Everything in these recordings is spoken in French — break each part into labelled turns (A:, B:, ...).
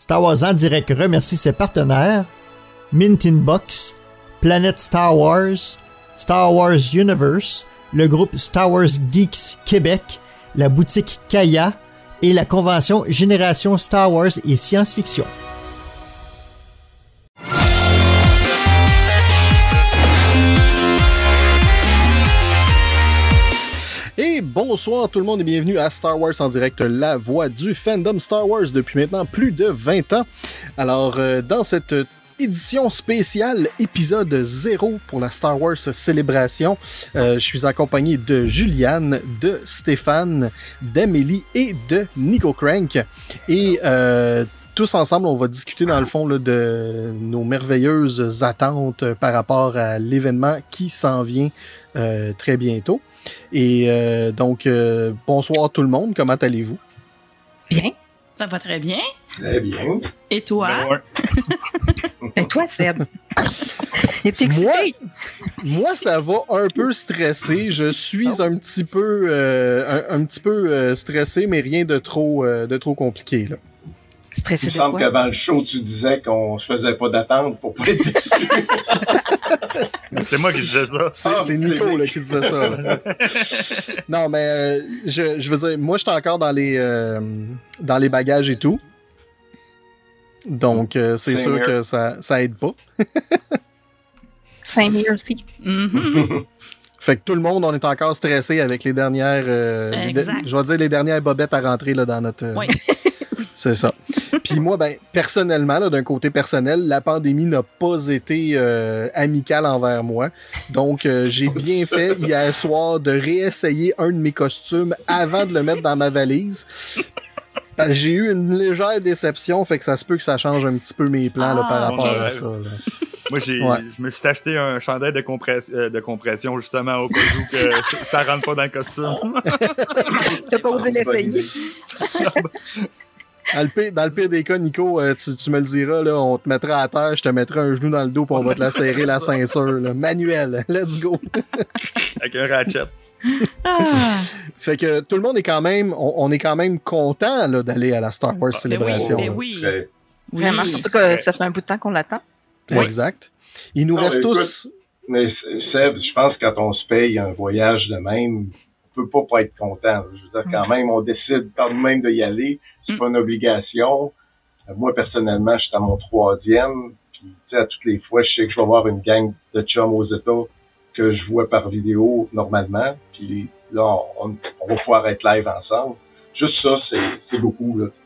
A: Star Wars en direct remercie ses partenaires Mint Inbox, Planète Star Wars Universe, le groupe Star Wars Geeks Québec, la boutique Kaya et la convention Génération Star Wars et Science-Fiction.
B: Et bonsoir tout le monde et bienvenue à Star Wars en direct, la voix du fandom Star Wars depuis maintenant plus de 20 ans. Alors, dans cette édition spéciale, épisode 0 pour la Star Wars Célébration, je suis accompagné de Juliane, de Stéphane, d'Amélie et de Nico Crank. Et tous ensemble, on va discuter dans le fond là, de nos merveilleuses attentes par rapport à l'événement qui s'en vient très bientôt. Et donc, bonsoir tout le monde, comment allez-vous?
C: Bien.
D: Ça va très bien.
E: Très bien.
D: Et toi?
C: Et toi, Seb? Es-tu excité?
B: Moi, ça va un peu stressé. Je suis un petit peu stressé, mais rien de trop compliqué, là.
C: Stressé
E: Il
C: de
E: semble
C: quoi?
E: qu'avant le show, tu disais qu'on se faisait pas d'attente pour pas être déçu.
F: C'est moi qui disais ça.
B: C'est Nico là, qui disait ça. Là. Non, mais je veux dire, moi, j'étais encore dans les bagages et tout. Donc, c'est sûr que ça aide pas.
C: Same here aussi.
D: Mm-hmm.
B: Fait que tout le monde, on est encore stressé avec les dernières... je vais dire les dernières bobettes à rentrer là, dans notre...
D: Oui.
B: C'est ça. Puis moi, ben, personnellement, là, d'un côté personnel, la pandémie n'a pas été amicale envers moi. Donc, j'ai bien fait hier soir de réessayer un de mes costumes avant de le mettre dans ma valise. Parce que j'ai eu une légère déception, fait que ça se peut que ça change un petit peu mes plans là, par rapport à ça. Là.
F: Moi, je me suis acheté un chandail de compression justement au cas où que ça rentre pas dans le costume.
C: T'as pas osé l'essayer.
B: Dans le pire des cas, Nico, tu me le diras, là, on te mettra à terre, je te mettrai un genou dans le dos puis on va te la serrer la ceinture. Là. Manuel, let's go!
F: Avec un ratchet.
B: Fait que tout le monde est quand même, on est quand même content là, d'aller à la Star Wars Célébration.
D: Mais oui.
C: Vraiment, surtout que ça fait un bout de temps qu'on l'attend.
B: Exact. Il nous reste tous...
E: Mais Seb, je pense que quand on se paye un voyage de même, on peut pas être content. Je veux dire, quand même, on décide par nous-mêmes de y aller. C'est pas une obligation. Moi, personnellement, je suis à mon 3e. Puis, tu sais, à toutes les fois, je sais que je vais voir une gang de chums aux États que je vois par vidéo normalement. Puis là, on va pouvoir être live ensemble. Juste ça, c'est beaucoup, là.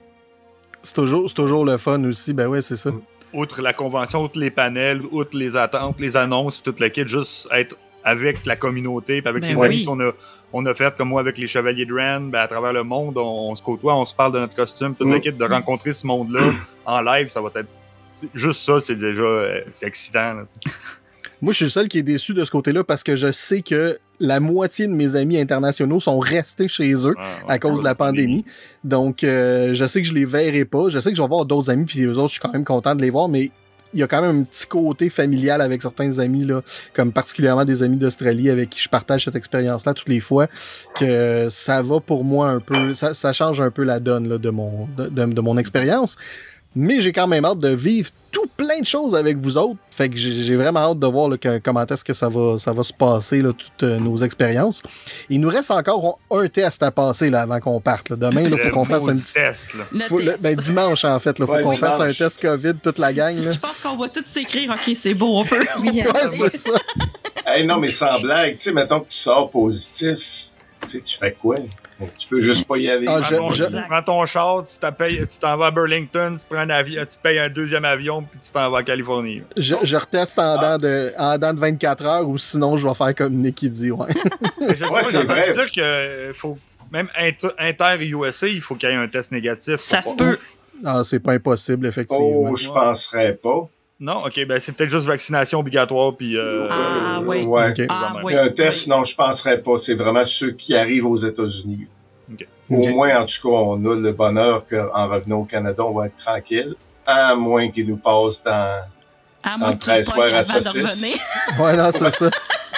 B: C'est toujours le fun aussi. Ben ouais, c'est ça.
F: Outre la convention, outre les panels, outre les attentes, les annonces, tout le kit, juste être avec la communauté, puis avec ses amis qu'on a fait, comme moi avec les Chevaliers de Ren, ben, à travers le monde, on se côtoie, on se parle de notre costume, tout le kit, de rencontrer ce monde-là en live, ça va être... Juste ça, c'est déjà c'est excitant. Là,
B: moi, je suis le seul qui est déçu de ce côté-là parce que je sais que la moitié de mes amis internationaux sont restés chez eux à cause de la pandémie. Donc, je sais que je les verrai pas. Je sais que je vais voir d'autres amis, puis eux autres, je suis quand même content de les voir, mais il y a quand même un petit côté familial avec certains amis, là, comme particulièrement des amis d'Australie avec qui je partage cette expérience-là toutes les fois, que ça va pour moi un peu, ça change un peu la donne là, de mon expérience. Mais j'ai quand même hâte de vivre tout plein de choses avec vous autres. Fait que j'ai vraiment hâte de voir là, comment est-ce que ça va se passer, là, toutes nos expériences. Il nous reste encore un test à passer là, avant qu'on parte. Là. Demain, il faut qu'on fasse un petit
F: test.
B: Ben, dimanche, en fait, il faut qu'on fasse un test COVID, toute la gang. Là.
D: Je pense qu'on va tous s'écrire « OK, c'est beau, on peut. »
B: Ouais, c'est ça.
E: Hey, non, mais sans blague, tu sais, mettons que tu sors positif, tu fais quoi? Tu peux juste pas y aller.
F: Prends ton char, tu t'en vas à Burlington, tu prends un avion, tu payes un deuxième avion, puis tu t'en vas à Californie.
B: Je reteste en dedans de 24 heures, ou sinon je vais faire comme Nicky dit, ouais.
F: Je sais pas, j'ai entendu dire que faut, même inter-USA, il faut qu'il y ait un test négatif.
D: Ça se peut.
B: Ah, c'est pas impossible, effectivement.
E: Oh, je penserais pas.
F: Non, ok, ben c'est peut-être juste vaccination obligatoire, puis...
D: oui.
E: Ouais.
B: Okay.
D: Oui.
E: Un test, non, je penserais pas. C'est vraiment ceux qui arrivent aux États-Unis.
F: Okay.
E: Au moins, en tout cas, on a le bonheur qu'en revenant au Canada, on va être tranquille. À moins qu'ils nous passent dans...
D: À moins que tu le pognes avant de revenir.
B: Ouais, non, c'est ça.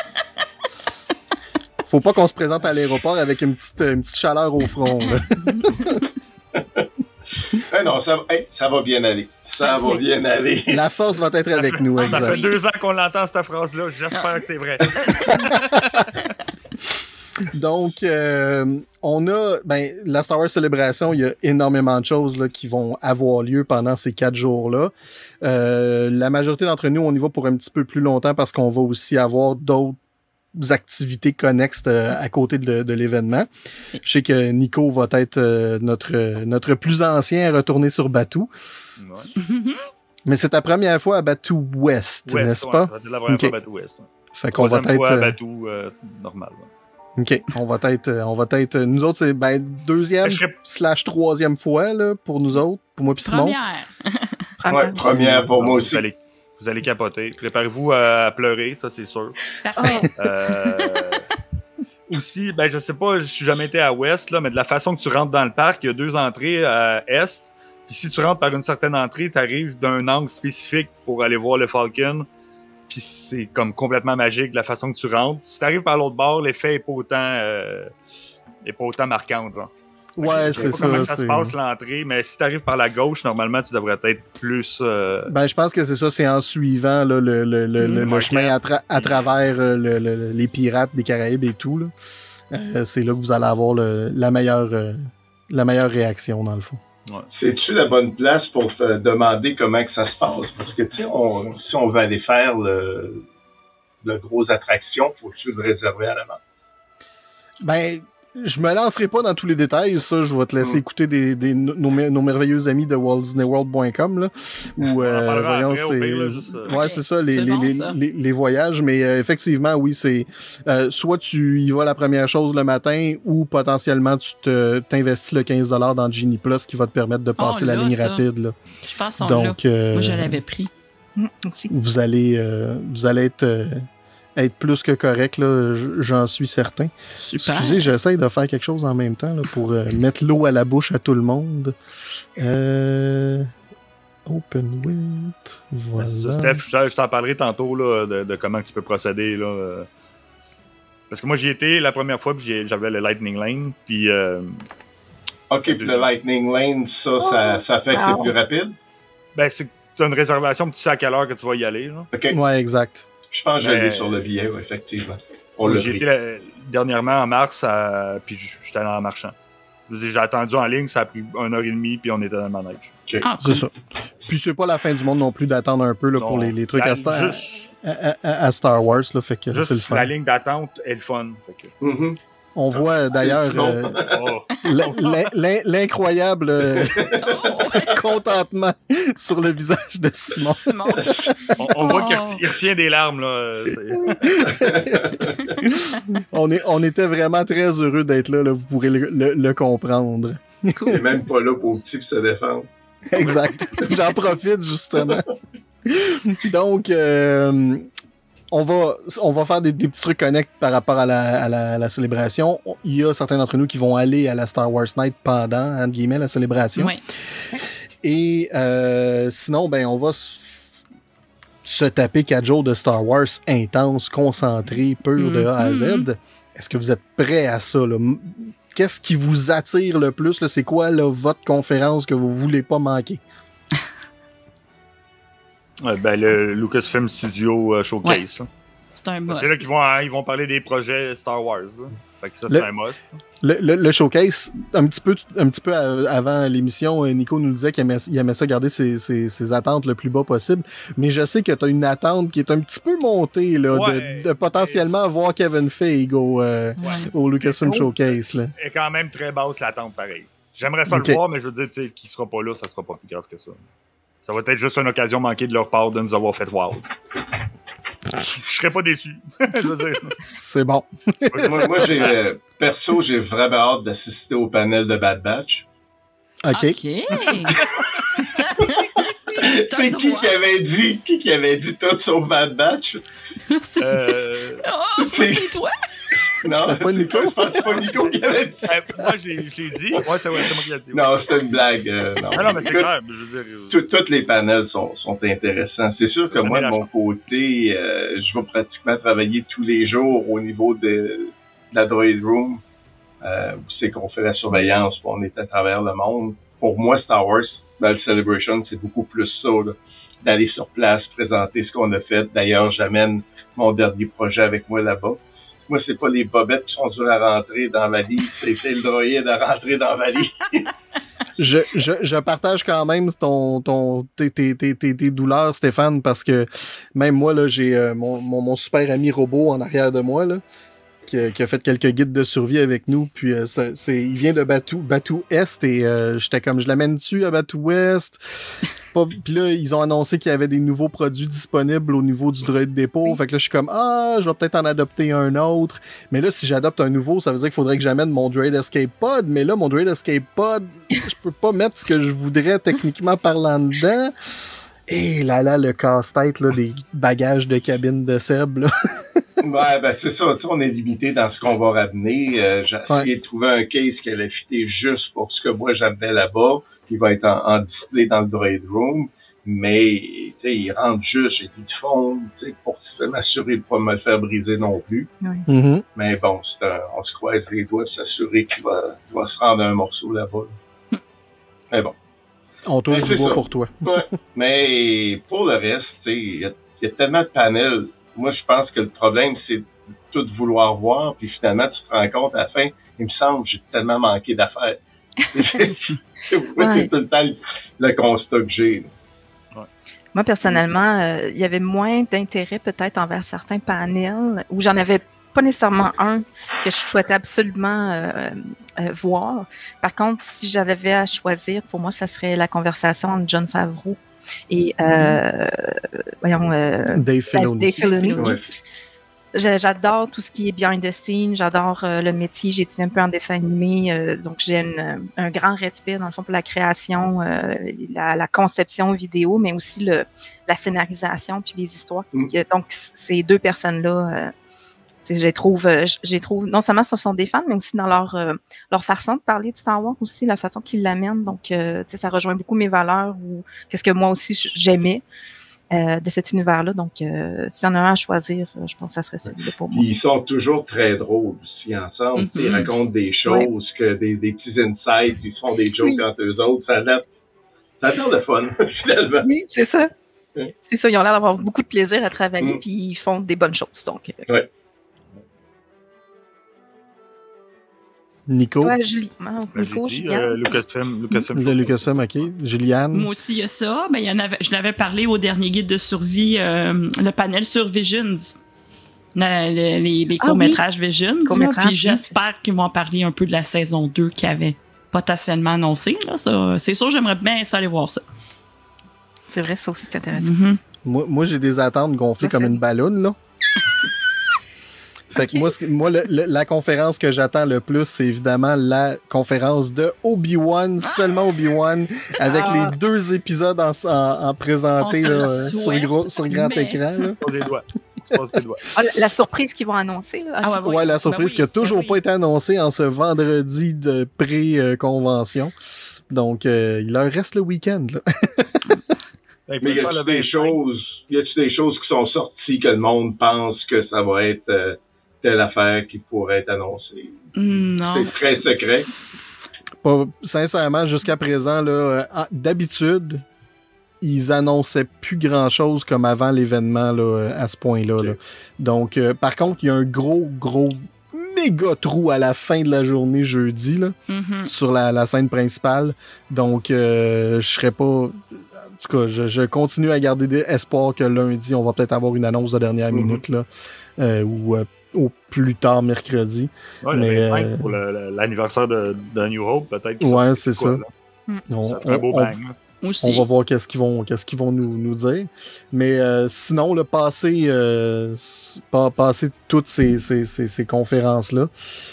B: Faut pas qu'on se présente à l'aéroport avec une petite chaleur au front, là.
E: Non, ça va bien aller. Ça va bien aller.
B: La force va être avec nous, exact.
F: Ça fait 2 ans qu'on l'entend, cette phrase-là. J'espère que c'est vrai.
B: Donc, on a la Star Wars Celebration, il y a énormément de choses là, qui vont avoir lieu pendant ces 4 jours-là. La majorité d'entre nous, on y va pour un petit peu plus longtemps parce qu'on va aussi avoir d'autres activités connexes à côté de l'événement. Je sais que Nico va être notre plus ancien à retourner sur Batuu.
F: Ouais.
B: Mais c'est ta première fois à Batuu West, n'est-ce pas?
F: C'est la première fois à Batuu West.
B: Fait qu'on va être
F: fois à Batuu normal. Ouais.
B: OK. On va être nous autres, c'est deuxième / troisième fois là, pour nous autres, pour moi pis Simon.
E: Première pour moi aussi.
F: Vous allez capoter. Préparez-vous à pleurer, ça c'est sûr. Aussi, je sais pas, je suis jamais été à Ouest, là, mais de la façon que tu rentres dans le parc, il y a 2 entrées à Est. Puis si tu rentres par une certaine entrée, tu arrives d'un angle spécifique pour aller voir le Falcon. Puis c'est comme complètement magique de la façon que tu rentres. Si tu arrives par l'autre bord, l'effet est pas autant marquant. Genre.
B: Ouais, c'est ça.
F: Comment ça se passe l'entrée, mais si tu arrives par la gauche, normalement, tu devrais être plus...
B: je pense que c'est ça, c'est en suivant là, le chemin à travers les pirates des Caraïbes et tout. Là. C'est là que vous allez avoir la meilleure réaction, dans le fond.
E: Ouais. C'est-tu la bonne place pour te demander comment que ça se passe? Parce que, tu sais, si on veut aller faire le gros attraction, faut-tu le réserver à l'avance?
B: Je me lancerai pas dans tous les détails. Ça, je vais te laisser écouter nos merveilleux amis de WaltDisneyWorld.com, là. Où, voyons, c'est ça, les voyages. Mais effectivement, oui, c'est soit tu y vas la première chose le matin ou potentiellement tu t'investis le $15 dans Genie Plus qui va te permettre de passer la ligne rapide. Là.
D: Je pense qu'on
B: donc,
D: moi, je l'avais pris.
C: Aussi.
B: Vous allez être plus que correct, là, j'en suis certain.
D: Super.
B: Excusez, j'essaie de faire quelque chose en même temps là, pour mettre l'eau à la bouche à tout le monde. Open with, voilà.
F: Steph, je t'en parlerai tantôt là, de comment tu peux procéder. Là, parce que moi, j'y étais la première fois, puis j'avais le Lightning Lane, puis...
E: OK, puis le Lightning Lane, ça fait que c'est plus rapide?
F: C'est une réservation, tu sais à quelle heure que tu vas y aller. Là.
E: OK.
B: Ouais, exact.
E: Je pense que je l'ai sur le billet, effectivement.
F: J'ai été dernièrement en mars, puis j'étais allé en marchant. J'ai attendu en ligne, ça a pris 1h30, puis on était dans le manège.
E: Okay.
B: C'est ça. Puis c'est pas la fin du monde non plus d'attendre un peu là, pour les trucs à Star Wars. Là, fait que c'est le fun.
F: La ligne d'attente est le fun. Fait que...
B: On voit d'ailleurs l'incroyable contentement sur le visage de Simon.
F: On voit qu'il retient des larmes. Là.
B: On était vraiment très heureux d'être là, vous pourrez le comprendre.
E: Il n'est même pas là pour petit se défendre.
B: Exact. J'en profite justement. Donc... On va faire des petits trucs connects par rapport à la célébration. Il y a certains d'entre nous qui vont aller à la Star Wars Night pendant, entre guillemets, la célébration.
D: Oui.
B: Et sinon, on va se taper 4 jours de Star Wars intense, concentré, pur de A à Z. Est-ce que vous êtes prêts à ça? Là? Qu'est-ce qui vous attire le plus? Là? C'est quoi là, votre conférence que vous voulez pas manquer?
F: Le Lucasfilm Studio Showcase.
D: Ouais. C'est un must.
F: C'est là qu'ils vont parler des projets Star Wars. Fait que ça, c'est un must.
B: Le showcase, un petit peu avant l'émission, Nico nous disait qu'il aimait ça garder ses attentes le plus bas possible. Mais je sais que tu as une attente qui est un petit peu montée là, de potentiellement voir Kevin Feige au Lucasfilm Showcase. Là.
F: Elle est quand même très basse l'attente, pareil. J'aimerais ça le voir, mais je veux dire, qu'il sera pas là, ça sera pas plus grave que ça. Ça va être juste une occasion manquée de leur part de nous avoir fait wow. Je serais pas déçu. Je veux dire.
B: C'est bon.
E: moi perso, j'ai vraiment hâte d'assister au panel de Bad Batch.
B: OK.
E: C'est qui avait dit tout sur Bad Batch?
D: C'est toi?
E: Non,
B: c'est pas Nico.
E: C'est pas Nico qui avait dit.
F: Moi, je l'ai dit. Ouais, c'est moi qui l'ai dit.
E: Non, c'était une blague.
F: Non, mais c'est clair. Je veux dire...
E: Tous les panels sont intéressants. C'est sûr que moi, de mon côté, je vais pratiquement travailler tous les jours au niveau de la Droid Room. Où c'est qu'on fait la surveillance, où on est à travers le monde. pour moi, Star Wars, le Celebration, c'est beaucoup plus ça, là, d'aller sur place, présenter ce qu'on a fait. D'ailleurs, j'amène mon dernier projet avec moi là-bas. Moi, c'est pas les bobettes qui sont dures à rentrer dans ma vie, c'est le droïde à rentrer dans ma vie.
B: Je partage quand même tes douleurs, Stéphane, parce que même moi, là, j'ai mon super ami robot en arrière de moi, là, qui a fait quelques guides de survie avec nous, puis il vient de Batuu Est, et j'étais comme, je l'amène-tu à Batuu Est? Puis là, ils ont annoncé qu'il y avait des nouveaux produits disponibles au niveau du droïde dépôt. Fait que là, je suis comme, je vais peut-être en adopter un autre. Mais là, si j'adopte un nouveau, ça veut dire qu'il faudrait que j'amène mon Droid Escape Pod. Mais là, mon Droid Escape Pod, je peux pas mettre ce que je voudrais techniquement parlant dedans. Et là, le casse-tête là, des bagages de cabine de Seb, là.
E: Ouais, ben c'est ça. Tu sais, on est limité dans ce qu'on va ramener. J'ai essayé de trouver un case qui allait fitter juste pour ce que moi j'avais là-bas. Il va être en display dans le Droid Room, mais tu sais, il rentre juste, j'ai dit de fond, tu sais, pour m'assurer de pas me le faire briser non plus.
C: Oui.
B: Mm-hmm.
E: Mais bon, on se croise les doigts de s'assurer qu'il va se rendre un morceau là-bas. Mais bon.
B: On touche du bois pour toi.
E: Ouais. Mais pour le reste, tu sais, il y a tellement de panels. Moi, je pense que le problème, c'est de tout vouloir voir, puis finalement, tu te rends compte à la fin, il me semble que j'ai tellement manqué d'affaires. C'est tout le temps le constat que j'ai.
C: Ouais. Moi, personnellement, il y avait moins d'intérêt peut-être envers certains panels où j'en avais pas nécessairement un que je souhaitais absolument voir. Par contre, si j'avais à choisir, pour moi, ça serait la conversation entre Jon Favreau et
B: Dave Filoni.
E: Ouais.
C: J'adore tout ce qui est behind the scenes, j'adore le métier, j'ai étudié un peu en dessin animé, donc j'ai un grand respect dans le fond pour la création, la conception vidéo, mais aussi la scénarisation puis les histoires. Donc ces deux personnes-là, je les trouve, non seulement ce sont des fans, mais aussi dans leur façon de parler de Star Wars aussi, la façon qu'ils l'amènent. Donc ça rejoint beaucoup mes valeurs ou qu'est-ce que moi aussi j'aimais. De cet univers-là. Donc, s'il y en a un à choisir, je pense que ça serait celui-là pour moi.
E: Ils sont toujours très drôles aussi ensemble. Mm-hmm. Ils racontent des choses, que des petits insights, ils se font des jokes entre eux autres. Ça a l'air de fun, finalement.
C: Oui, c'est ça. C'est ça, ils ont l'air d'avoir beaucoup de plaisir à travailler, puis ils font des bonnes choses. Donc,
E: ouais.
B: Nico.
C: Ouais, Julie. Nico, Juliane.
F: Lucasfilm.
B: Le Lucasfilm, OK. Juliane.
D: Moi aussi, il y a ça. Ben, je l'avais parlé au dernier guide de survie, le panel sur Visions. Les courts-métrages Visions. Puis j'espère qu'ils vont en parler un peu de la saison 2 qui avait potentiellement annoncé. Là, ça, c'est sûr, j'aimerais bien aller voir ça.
C: C'est vrai, ça aussi, c'est intéressant.
D: Mm-hmm.
B: Moi, j'ai des attentes gonflées comme une ballonne, là. Fait que moi, la conférence que j'attends le plus, c'est évidemment la conférence de Obi-Wan, seulement Obi-Wan, avec les 2 épisodes en présentés là, sur grand écran. Là.
F: Se passe les doigts.
C: La surprise qu'ils vont annoncer. Là.
B: Ouais, la surprise qui n'a toujours pas été annoncée en ce vendredi de pré-convention. Donc, il leur reste le week-end. Là.
E: Mais y a-t-il des choses qui sont sorties que le monde pense que ça va être telle affaire qui pourrait être annoncée?
D: Non.
E: C'est très secret.
B: Sincèrement, jusqu'à présent, là, d'habitude, ils annonçaient plus grand-chose comme avant l'événement là, à ce point-là. Là. Donc, par contre, il y a un gros méga trou à la fin de la journée jeudi là, sur la scène principale. Donc, je serais pas... En tout cas, je continue à garder espoir que lundi, on va peut-être avoir une annonce de dernière minute là, ou au plus tard mercredi.
F: Ouais, mais pour l'anniversaire de New Hope, peut-être.
B: Ouais, c'est ça.
F: Ça ferait un beau bang.
D: Aussi.
B: On va voir qu'est-ce qu'ils vont nous dire. Mais sinon, le passer toutes ces conférences-là,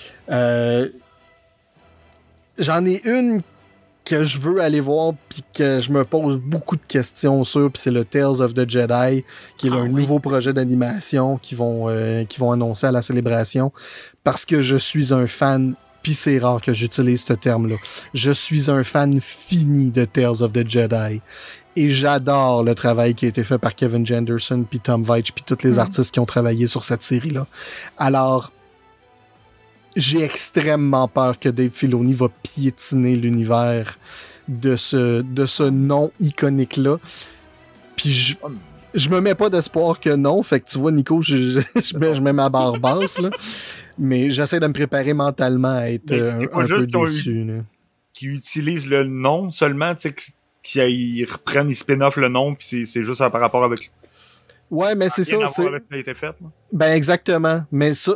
B: j'en ai une que je veux aller voir puis que je me pose beaucoup de questions sur, puis c'est le Tales of the Jedi, qui est un nouveau projet d'animation qu'ils vont annoncer à la célébration, parce que je suis un fan, puis c'est rare que j'utilise ce terme-là, je suis un fan fini de Tales of the Jedi. Et j'adore le travail qui a été fait par Kevin Janderson, puis Tom Veitch, puis tous les artistes qui ont travaillé sur cette série-là. Alors, j'ai extrêmement peur que Dave Filoni va piétiner l'univers de ce nom iconique-là. Puis je me mets pas d'espoir que non. Fait que tu vois, Nico, je mets ma barre basse, là. Mais j'essaie de me préparer mentalement à être un peu déçu.
F: Qui utilisent le nom seulement, tu sais, qu'ils reprennent, ils spin-off le nom, puis c'est juste par rapport avec...
B: Ouais, mais c'est ça.
F: Avec ce qui a été fait, là.
B: Ben exactement. Mais ça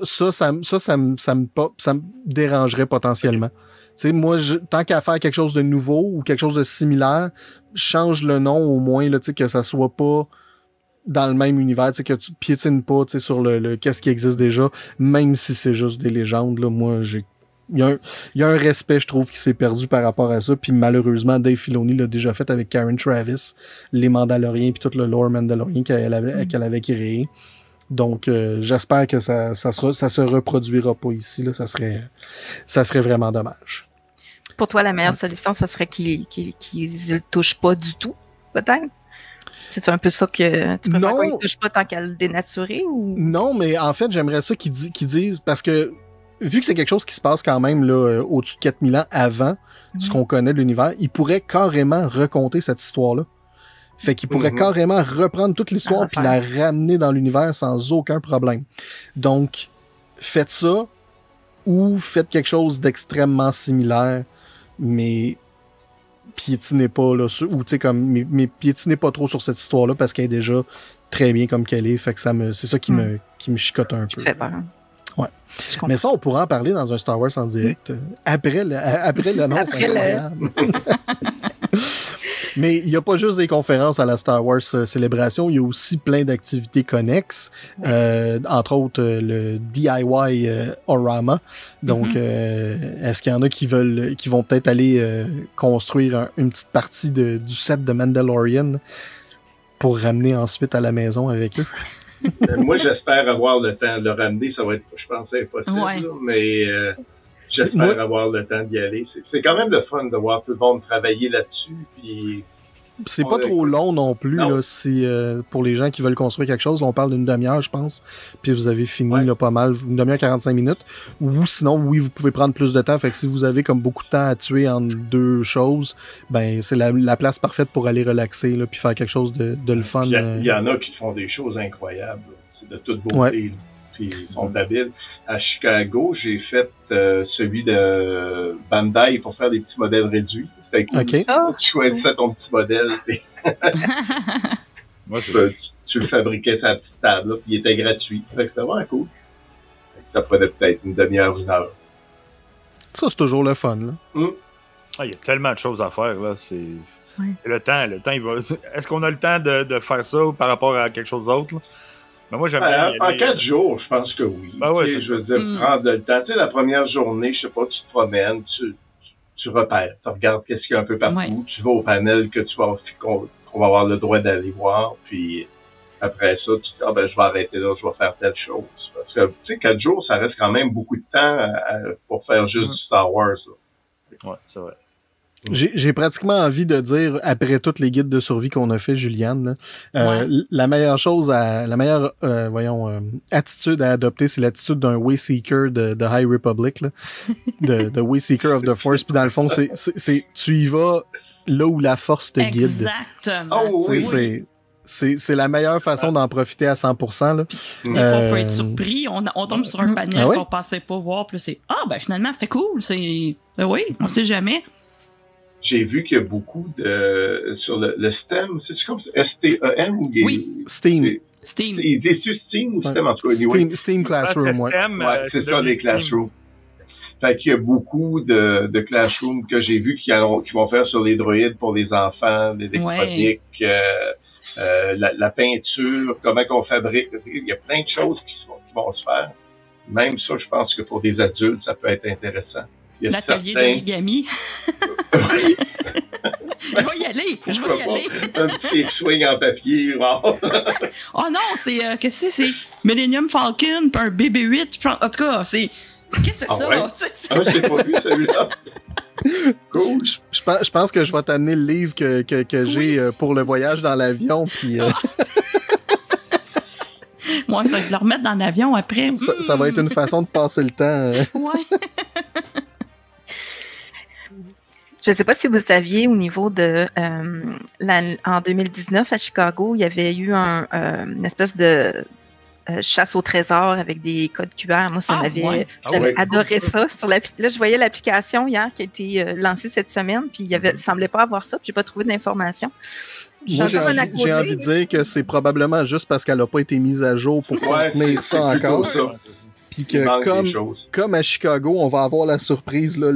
B: me dérangerait potentiellement. Tu sais, moi, tant qu'à faire quelque chose de nouveau ou quelque chose de similaire, change le nom au moins, là, tu sais, que ça soit pas dans le même univers, tu sais, que tu piétines pas, tu sais, sur le qu'est-ce qui existe déjà, même si c'est juste des légendes, là. Moi, il y a un respect, je trouve, qui s'est perdu par rapport à ça. Puis malheureusement, Dave Filoni l'a déjà fait avec Karen Traviss, les Mandaloriens, puis tout le lore Mandalorien qu'elle avait créé. Donc, j'espère que ça se reproduira pas ici, là. Ça serait vraiment dommage.
C: Pour toi, la meilleure solution, ça serait qu'ils ne le touchent pas du tout, peut-être? C'est un peu ça que tu préfères qu'ils ne touchent pas tant qu'à le dénaturer? Ou...
B: Non, mais en fait, j'aimerais ça qu'ils disent, parce que vu que c'est quelque chose qui se passe quand même là, au-dessus de 4000 ans avant ce qu'on connaît de l'univers, ils pourraient carrément raconter cette histoire-là. Fait qu'ils pourraient carrément reprendre toute l'histoire puis la ramener dans l'univers sans aucun problème. Donc, faites ça ou faites quelque chose d'extrêmement similaire, mais piétinez pas là, ou tu sais comme mais piétinez pas trop sur cette histoire-là parce qu'elle est déjà très bien comme qu'elle est. Fait que c'est ça qui me chicote un peu.
C: Fait peur.
B: Ouais. Mais ça, on pourra en parler dans un Star Wars en direct après l'annonce. Mais il n'y a pas juste des conférences à la Star Wars Célébration, il y a aussi plein d'activités connexes, entre autres le DIY Orama. Donc, est-ce qu'il y en a qui vont peut-être aller construire une petite partie du set de Mandalorian pour ramener ensuite à la maison avec eux?
E: Moi, j'espère avoir le temps de le ramener. Ça va être, je pense, impossible, là, mais j'espère avoir le temps d'y aller. C'est quand même le fun de voir tout le monde travailler là-dessus. Puis
B: c'est pas trop long non plus. Non. Là, si, pour les gens qui veulent construire quelque chose, on parle d'une demi-heure, je pense. Puis vous avez fini là, pas mal, une demi-heure, 45 minutes. Ou sinon, oui, vous pouvez prendre plus de temps. Fait que si vous avez comme beaucoup de temps à tuer entre deux choses, ben c'est la place parfaite pour aller relaxer là, puis faire quelque chose de le fun.
E: Il y en a qui font des choses incroyables. C'est de toute beauté. Puis ils sont habiles. À Chicago, j'ai fait celui de Bandai pour faire des petits modèles réduits. C'était cool.
B: Okay.
E: Tu choisissais ton petit modèle. Moi, tu le fabriquais sur la petite table, là, puis il était gratuit. C'était vraiment cool. Ça prenait peut-être une demi-heure, une heure.
B: Ça, c'est toujours le fun. Là.
F: Ah, il y a tellement de choses à faire. Là. Le temps, il va... Est-ce qu'on a le temps de faire ça par rapport à quelque chose d'autre? Là? Ben moi, j'aime bien
E: en 4 jours, je pense que oui.
F: Ben ouais,
E: je veux dire, prendre le temps. Tu sais, la première journée, je sais pas, tu te promènes, tu repères, tu regardes qu'est-ce qu'il y a un peu partout, tu vas au panel qu'on va avoir le droit d'aller voir, puis après ça, tu te dis, je vais arrêter là, je vais faire telle chose. Parce que, tu sais, 4 jours, ça reste quand même beaucoup de temps pour faire juste du Star Wars.
F: Ouais, c'est vrai.
B: J'ai pratiquement envie de dire, après toutes les guides de survie qu'on a fait, Juliane, la meilleure chose attitude à adopter, c'est l'attitude d'un Wayseeker de High Republic, là, de Wayseeker of the Force. Puis dans le fond, c'est tu y vas là où la force te guide.
D: Exactement.
E: Oh, oui.
B: C'est la meilleure façon d'en profiter à 100%. Là.
D: Des fois, on peut être surpris. On tombe sur un panel qu'on pensait pas voir. Puis c'est finalement, c'était cool. Oui, on sait jamais.
E: J'ai vu qu'il y a beaucoup sur le STEM, c'est comme ça, S-T-E-M ou
B: oui, Steam.
E: Steam. C'est-tu Steam ou STEM en tout cas?
B: Steam Classroom,
E: c'est ça, les Classrooms. Fait qu'il y a beaucoup de Classrooms que j'ai vu qui vont faire sur les droïdes pour les enfants, les électroniques, la peinture, comment qu'on fabrique. Il y a plein de choses qui vont se faire. Même ça, je pense que pour des adultes, ça peut être intéressant.
D: L'atelier d'origami. Je vais y aller.
E: Un petit swing en papier. Wow.
D: Oh non, qu'est-ce que c'est Millennium Falcon puis un BB-8. En tout cas, qu'est-ce que c'est ça?
E: Ouais. J'ai pas vu celui-là.
B: Cool. Je pense que je vais t'amener le livre que j'ai pour le voyage dans l'avion. Puis.
D: Moi, ça va le remettre dans l'avion après.
B: Ça va être une façon de passer le temps.
D: Ouais.
C: Je ne sais pas si vous saviez, au niveau de en 2019 à Chicago, il y avait eu une espèce de chasse au trésor avec des codes QR. Moi, j'avais adoré ça. Là, je voyais l'application hier qui a été lancée cette semaine, puis il semblait pas avoir ça, puis j'ai pas trouvé d'informations.
B: Moi, j'ai envie de dire que c'est probablement juste parce qu'elle n'a pas été mise à jour pour contenir ça encore. Puis que comme à Chicago, on va avoir la surprise là,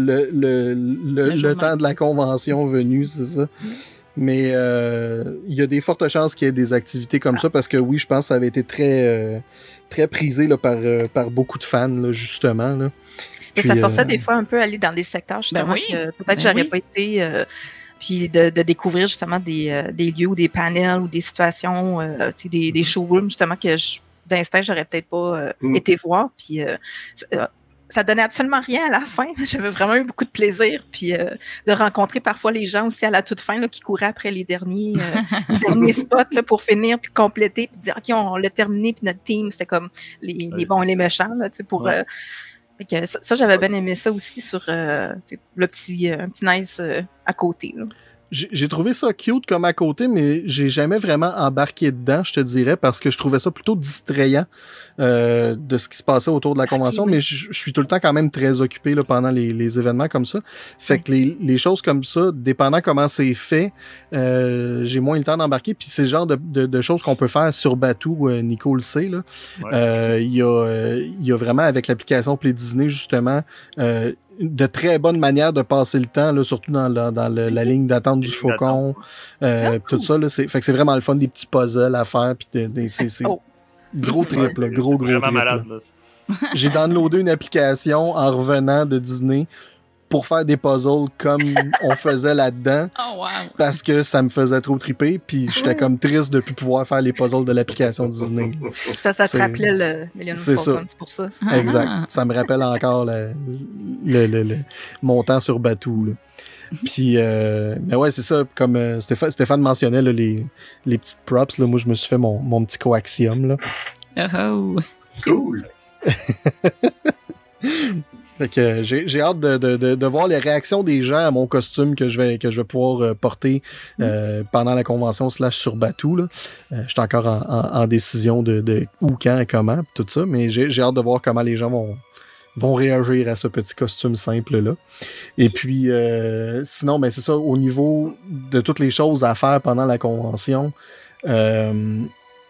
B: le temps de la convention venu, c'est ça. Mais il y a des fortes chances qu'il y ait des activités comme ça parce que oui, je pense que ça avait été très, très prisé là, par beaucoup de fans, là, justement. Là.
C: Puis, ça forçait des fois un peu à aller dans des secteurs, justement, que peut-être j'aurais pas été... puis de découvrir justement des lieux ou des panels ou des situations, des showrooms, justement, que d'instinct, j'aurais peut-être pas été voir. Puis ça donnait absolument rien à la fin. J'avais vraiment eu beaucoup de plaisir. Puis de rencontrer parfois les gens aussi à la toute fin là, qui couraient après les derniers spots là, pour finir puis compléter puis dire OK, on l'a terminé. Puis notre team, c'était comme les bons et les méchants. Là, pour, ça, j'avais bien aimé ça aussi sur un petit nice à côté. Là.
B: J'ai trouvé ça cute comme à côté, mais j'ai jamais vraiment embarqué dedans, je te dirais, parce que je trouvais ça plutôt distrayant de ce qui se passait autour de la convention, mais je suis tout le temps quand même très occupé là, pendant les événements comme ça. Fait que les choses comme ça, dépendant comment c'est fait, j'ai moins le temps d'embarquer, puis c'est le genre de choses qu'on peut faire sur Batuu, Nico le sait. Il y a vraiment, avec l'application Play Disney, justement, de très bonnes manières de passer le temps, là, surtout dans la ligne d'attente du faucon. Tout ça, là, fait que c'est vraiment le fun, des petits puzzles à faire. Puis c'est gros trip, là, gros trip. Malade, j'ai downloadé une application en revenant de Disney pour faire des puzzles comme on faisait là-dedans.
D: Oh, wow.
B: Parce que ça me faisait trop triper, puis j'étais comme triste de ne plus pouvoir faire les puzzles de l'application Disney.
C: Ça te rappelait le Millennium Falcon, c'est pour ça.
B: Exact. Ça me rappelle encore mon temps sur Batuu. Là. Puis, mais ouais, c'est ça, comme Stéphane mentionnait, là, les petites props, là, moi je me suis fait mon petit coaxium. Là.
D: Oh,
E: cool!
B: Fait que j'ai hâte de voir les réactions des gens à mon costume que je vais pouvoir porter pendant la convention / sur Batuu. Je suis encore en décision de où, quand et comment, tout ça, mais j'ai hâte de voir comment les gens vont réagir à ce petit costume simple-là. Et puis, sinon, ben c'est ça, au niveau de toutes les choses à faire pendant la convention, il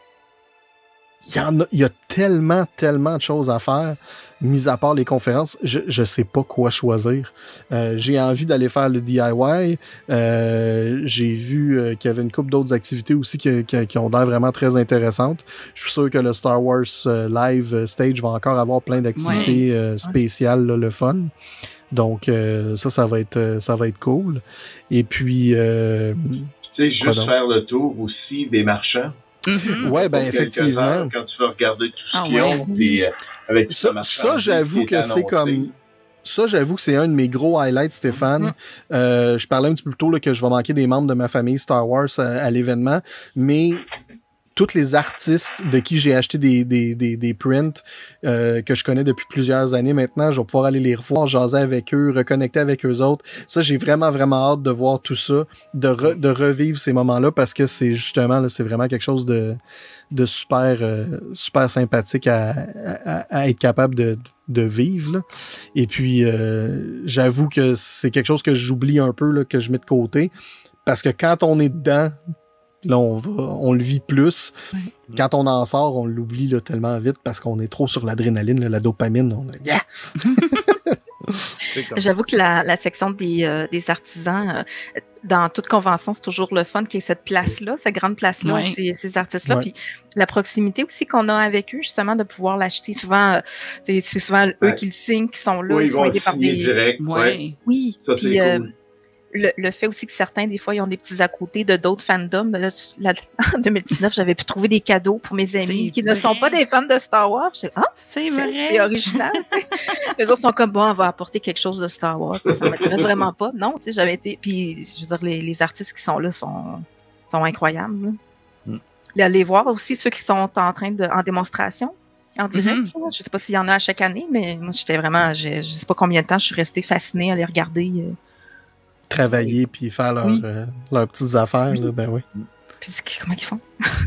B: y a tellement de choses à faire, mis à part les conférences, je sais pas quoi choisir. J'ai envie d'aller faire le DIY. J'ai vu qu'il y avait une couple d'autres activités aussi qui ont l'air vraiment très intéressantes. Je suis sûr que le Star Wars Live Stage va encore avoir plein d'activités spéciales, là, le fun. Donc ça va être cool. Et puis...
E: tu sais, juste faire le tour aussi des marchands.
B: Mm-hmm. Ouais, ben effectivement.
E: Quand tu vas regarder tout ce qu'ils ont, puis avec
B: ça, j'avoue que c'est comme... Ça, j'avoue que c'est un de mes gros highlights, Stéphane. Je parlais un petit peu plus tôt là, que je vais manquer des membres de ma famille Star Wars à l'événement, mais tous les artistes de qui j'ai acheté des prints que je connais depuis plusieurs années maintenant, je vais pouvoir aller les revoir, jaser avec eux, reconnecter avec eux autres. Ça, j'ai vraiment hâte de voir tout ça, de revivre ces moments-là, parce que c'est justement, là, c'est vraiment quelque chose de super sympathique à être capable de vivre. Là. Et puis, j'avoue que c'est quelque chose que j'oublie un peu, là, que je mets de côté, parce que quand on est dedans, là, on le vit plus. Ouais. Quand on en sort, on l'oublie là, tellement vite parce qu'on est trop sur l'adrénaline, là, la dopamine. Yeah!
C: J'avoue que la section des artisans, dans toute convention, c'est toujours le fun qu'il y ait cette place-là, cette grande place-là, ces artistes-là. Puis la proximité aussi qu'on a avec eux, justement, de pouvoir l'acheter. Souvent, c'est souvent eux qui le signent, qui sont là, ils sont aidés par des...
E: Direct.
C: Oui,
E: ça,
C: puis
E: cool.
C: Le fait aussi que certains, des fois, ils ont des petits à côté de d'autres fandoms. Là, en 2019, j'avais pu trouver des cadeaux pour mes amis qui ne sont pas des fans de Star Wars.
D: C'est vrai.
C: C'est original. Les autres sont comme, bon, on va apporter quelque chose de Star Wars. Ça m'intéresse vraiment pas. Non, tu sais, j'avais été... Puis, je veux dire, les artistes qui sont là sont incroyables. Là, les voir aussi, ceux qui sont en démonstration, en direct. Je sais pas s'il y en a à chaque année, mais moi, j'étais vraiment... Je sais pas combien de temps je suis restée fascinée à les regarder...
B: travailler puis faire leurs petites affaires. Là, ben oui.
C: Puis comment ils font?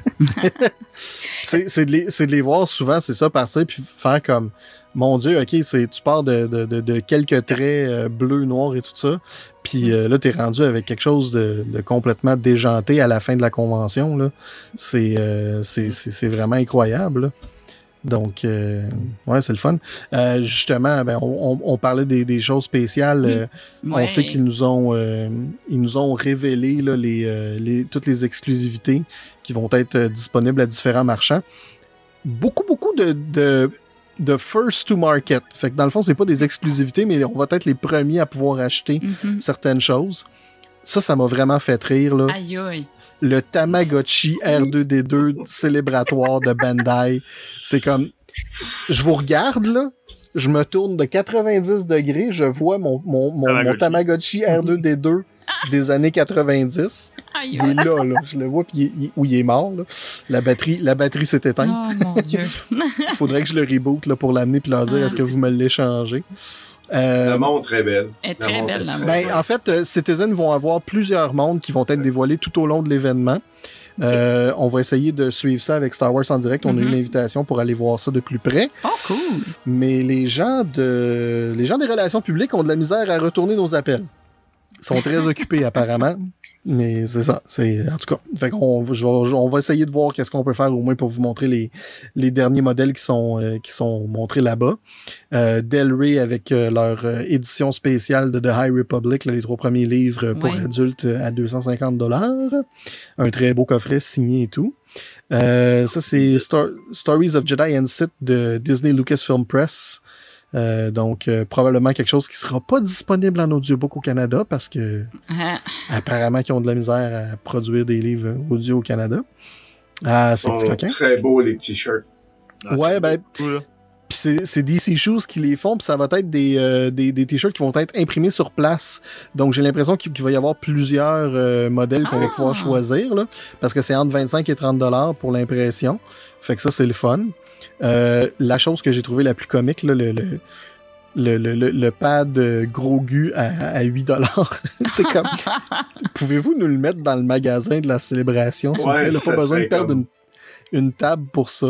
B: c'est de les voir souvent, c'est ça, partir puis faire comme, mon Dieu, ok, tu pars de quelques traits bleus, noirs et tout ça, puis là, t'es rendu avec quelque chose de complètement déjanté à la fin de la convention, là. C'est vraiment incroyable, là. Donc, ouais, c'est le fun. Justement, ben, on parlait des choses spéciales. On sait qu'ils nous ont révélé là, toutes les exclusivités qui vont être disponibles à différents marchands. Beaucoup de first to market. Fait que dans le fond, c'est pas des exclusivités, mais on va être les premiers à pouvoir acheter certaines choses. Ça m'a vraiment fait rire, là.
D: Aïe aïe.
B: Le Tamagotchi R2D2 célébratoire de Bandai. C'est comme, je vous regarde, là, je me tourne de 90 degrés, je vois mon Tamagotchi R2D2 des années 90.
D: Aïe.
B: Il est là, je le vois, puis il est mort, là. La batterie s'est éteinte.
D: Oh mon Dieu.
B: Il faudrait que je le reboot là, pour l'amener puis leur dire, est-ce que vous me l'échangez?
E: La montre est belle.
D: Elle est très belle, la montre.
B: Ben, en fait, Citizen vont avoir plusieurs montres qui vont être dévoilées tout au long de l'événement. Okay. On va essayer de suivre ça avec Star Wars en direct. On a eu une invitation pour aller voir ça de plus près.
D: Oh, cool!
B: Mais les gens des relations publiques ont de la misère à retourner nos appels. Ils sont très occupés, apparemment. Mais c'est ça. En tout cas, fait qu'on on va essayer de voir qu'est-ce qu'on peut faire au moins pour vous montrer les derniers modèles qui sont montrés là-bas. Del Rey avec leur édition spéciale de The High Republic, là, les 3 premiers livres pour adultes à $250. Un très beau coffret signé et tout. Ça, c'est Stories of Jedi and Sith de Disney Lucasfilm Press. Donc, probablement quelque chose qui sera pas disponible en audiobook au Canada parce que apparemment qu'ils ont de la misère à produire des livres audio au Canada. Ah, c'est petit coquin.
E: Très beau les t-shirts.
B: Ouais, ben, puis c'est DC Shoes qui les font, puis ça va être des t-shirts qui vont être imprimés sur place. Donc, j'ai l'impression qu'il va y avoir plusieurs modèles qu'on va pouvoir choisir, là, parce que c'est entre 25 et 30$ pour l'impression. Fait que ça, c'est le fun. La chose que j'ai trouvé la plus comique, là, le pad Grogu à $8. C'est comme, pouvez-vous nous le mettre dans le magasin de la célébration, s'il vous plaît? Il n'a pas besoin de perdre une table pour ça.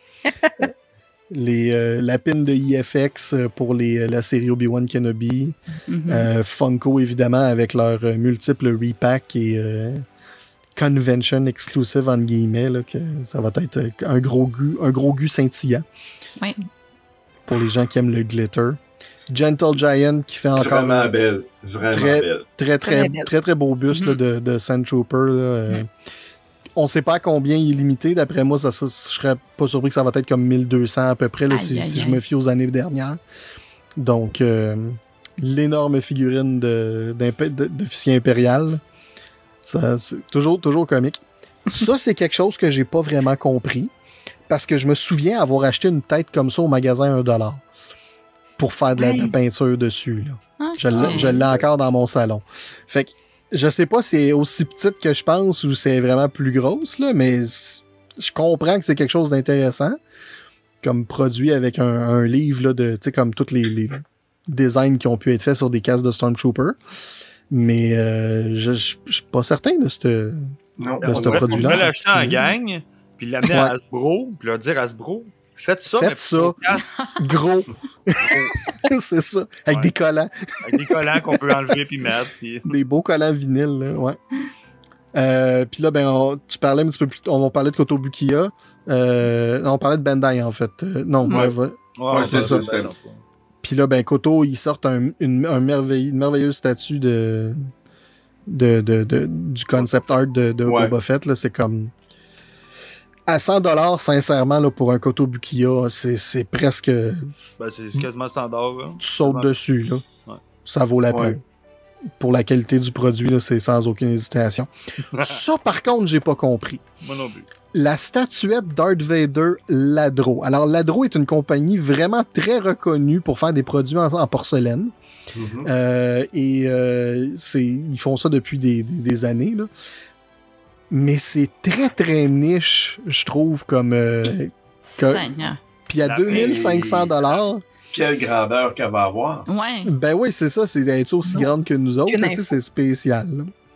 B: La pin de IFX pour la série Obi-Wan Kenobi. Funko, évidemment, avec leurs multiples repack et convention exclusive, entre guillemets, là, que ça va être un gros gu scintillant.
D: Oui.
B: Pour les gens qui aiment le glitter. Gentle Giant qui fait encore
E: vraiment belle. Vraiment belle.
B: Très beau buste là, de Sand Trooper. Là, on sait pas à combien il est limité. D'après moi, je serais pas surpris que ça va être comme 1200 à peu près là, si je me fie aux années dernières. Donc, l'énorme figurine d'officier impérial. Ça, c'est toujours comique. Ça, c'est quelque chose que j'ai pas vraiment compris. Parce que je me souviens avoir acheté une tête comme ça au magasin $1 pour faire de la peinture dessus. Là. Okay. Je l'ai encore dans mon salon. Fait que je sais pas si c'est aussi petite que je pense ou c'est vraiment plus grosse, là, mais je comprends que c'est quelque chose d'intéressant. Comme produit avec un livre là, de, tu sais, comme tous les designs qui ont pu être faits sur des casques de Stormtrooper. Mais je suis pas certain de ce produit-là.
F: On peut l'acheter en gang, puis l'amener à Hasbro, puis leur dire Hasbro, faites ça.
B: Gros. C'est ça. Avec des collants.
F: Avec des collants qu'on peut enlever puis mettre. Puis...
B: Des beaux collants vinyles, là, ouais. Puis là, ben, tu parlais un petit peu plus tôt. On va parler de Kotobukiya. On parlait de Bandai, en fait.
E: C'est ça.
B: Puis là, ben, Koto, ils sortent une merveilleuse statue du concept art de Boba Fett. Là, c'est comme... À $100, sincèrement, là, pour un Kotobukiya, c'est presque...
F: Ben, c'est quasiment standard. Là.
B: Tu sautes dessus, là. Ouais. Ça vaut la peine. Pour la qualité du produit, là, c'est sans aucune hésitation. Ça, par contre, j'ai pas compris.
F: Moi non plus.
B: La statuette Darth Vader Ladro. Alors, Ladro est une compagnie vraiment très reconnue pour faire des produits en porcelaine. Ils font ça depuis des années, là. Mais c'est très, très niche, je trouve, comme... Puis à $2500,
E: quelle grandeur qu'elle va avoir.
D: Ouais.
B: Ben oui, c'est ça, c'est d'être aussi grande que nous autres, c'est spécial.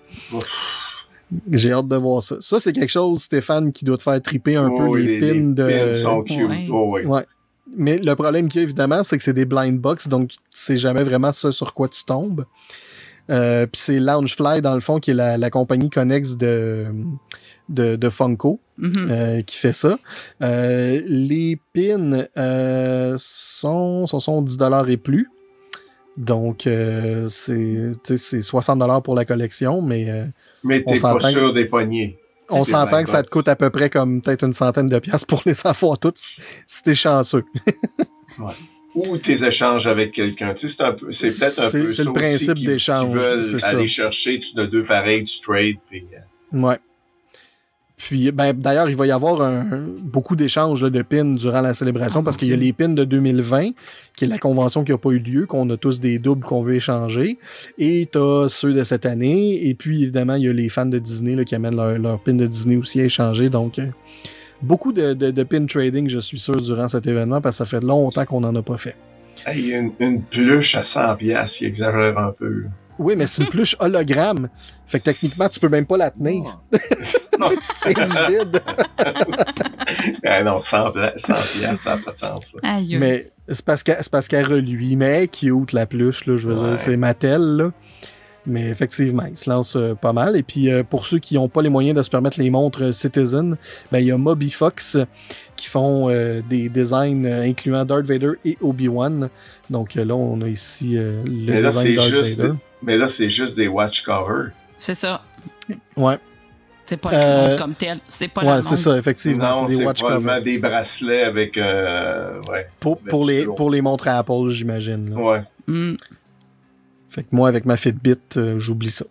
B: J'ai hâte de voir ça. Ça, c'est quelque chose, Stéphane, qui doit te faire triper un peu les pins de...
E: Les pins sont cute.
B: Ouais. Mais le problème qu'il y a, évidemment, c'est que c'est des blind box, donc tu sais jamais vraiment ça sur quoi tu tombes. Puis c'est Loungefly, dans le fond, qui est la compagnie connexe de Funko, qui fait ça. Les pins sont 10$ et plus. Donc, c'est 60$ pour la collection, mais
E: t'es pas sûr des poignées.
B: On s'entend que ça te coûte à peu près comme peut-être une centaine de piastres pour les avoir toutes, si t'es chanceux.
E: Ouais. Ou tes échanges avec quelqu'un. Tu sais, c'est peut-être un peu
B: c'est le principe d'échange.
E: C'est ça. Aller chercher, tu as deux pareils, tu trades.
B: Ouais. Puis, d'ailleurs, il va y avoir beaucoup d'échanges de pins durant la célébration parce qu'il y a les pins de 2020, qui est la convention qui n'a pas eu lieu, qu'on a tous des doubles qu'on veut échanger. Et t'as ceux de cette année. Et puis, évidemment, il y a les fans de Disney là, qui amènent leur pin de Disney aussi à échanger. Donc, beaucoup de pin trading, je suis sûr, durant cet événement parce que ça fait longtemps qu'on n'en a pas fait.
E: Hey, une pluche à 100$, il exagère un peu.
B: Oui, mais c'est une pluche hologramme. Fait que techniquement, tu peux même pas la tenir.
E: Non,
B: c'est du vide.
E: Non, 100$, ça n'a pas de sens.
D: Aïe.
B: Mais c'est parce qu'elle reluit. Mais elle est cute, la pluche, là, je veux dire, c'est Mattel, là. Mais effectivement, il se lance pas mal. Et puis, pour ceux qui n'ont pas les moyens de se permettre les montres Citizen, il y a Moby Fox qui font des designs incluant Darth Vader et Obi-Wan. Donc là, on a ici le design Darth Vader.
E: Mais là, c'est juste des watch covers.
D: C'est ça.
B: Ouais.
D: C'est pas la montre comme telle. C'est pas la montre.
B: C'est ça, effectivement.
E: Non,
B: c'est des watch covers.
E: Des bracelets avec...
B: Pour les montres à Apple, j'imagine. Là.
E: Ouais.
B: Fait que moi, avec ma Fitbit, j'oublie ça.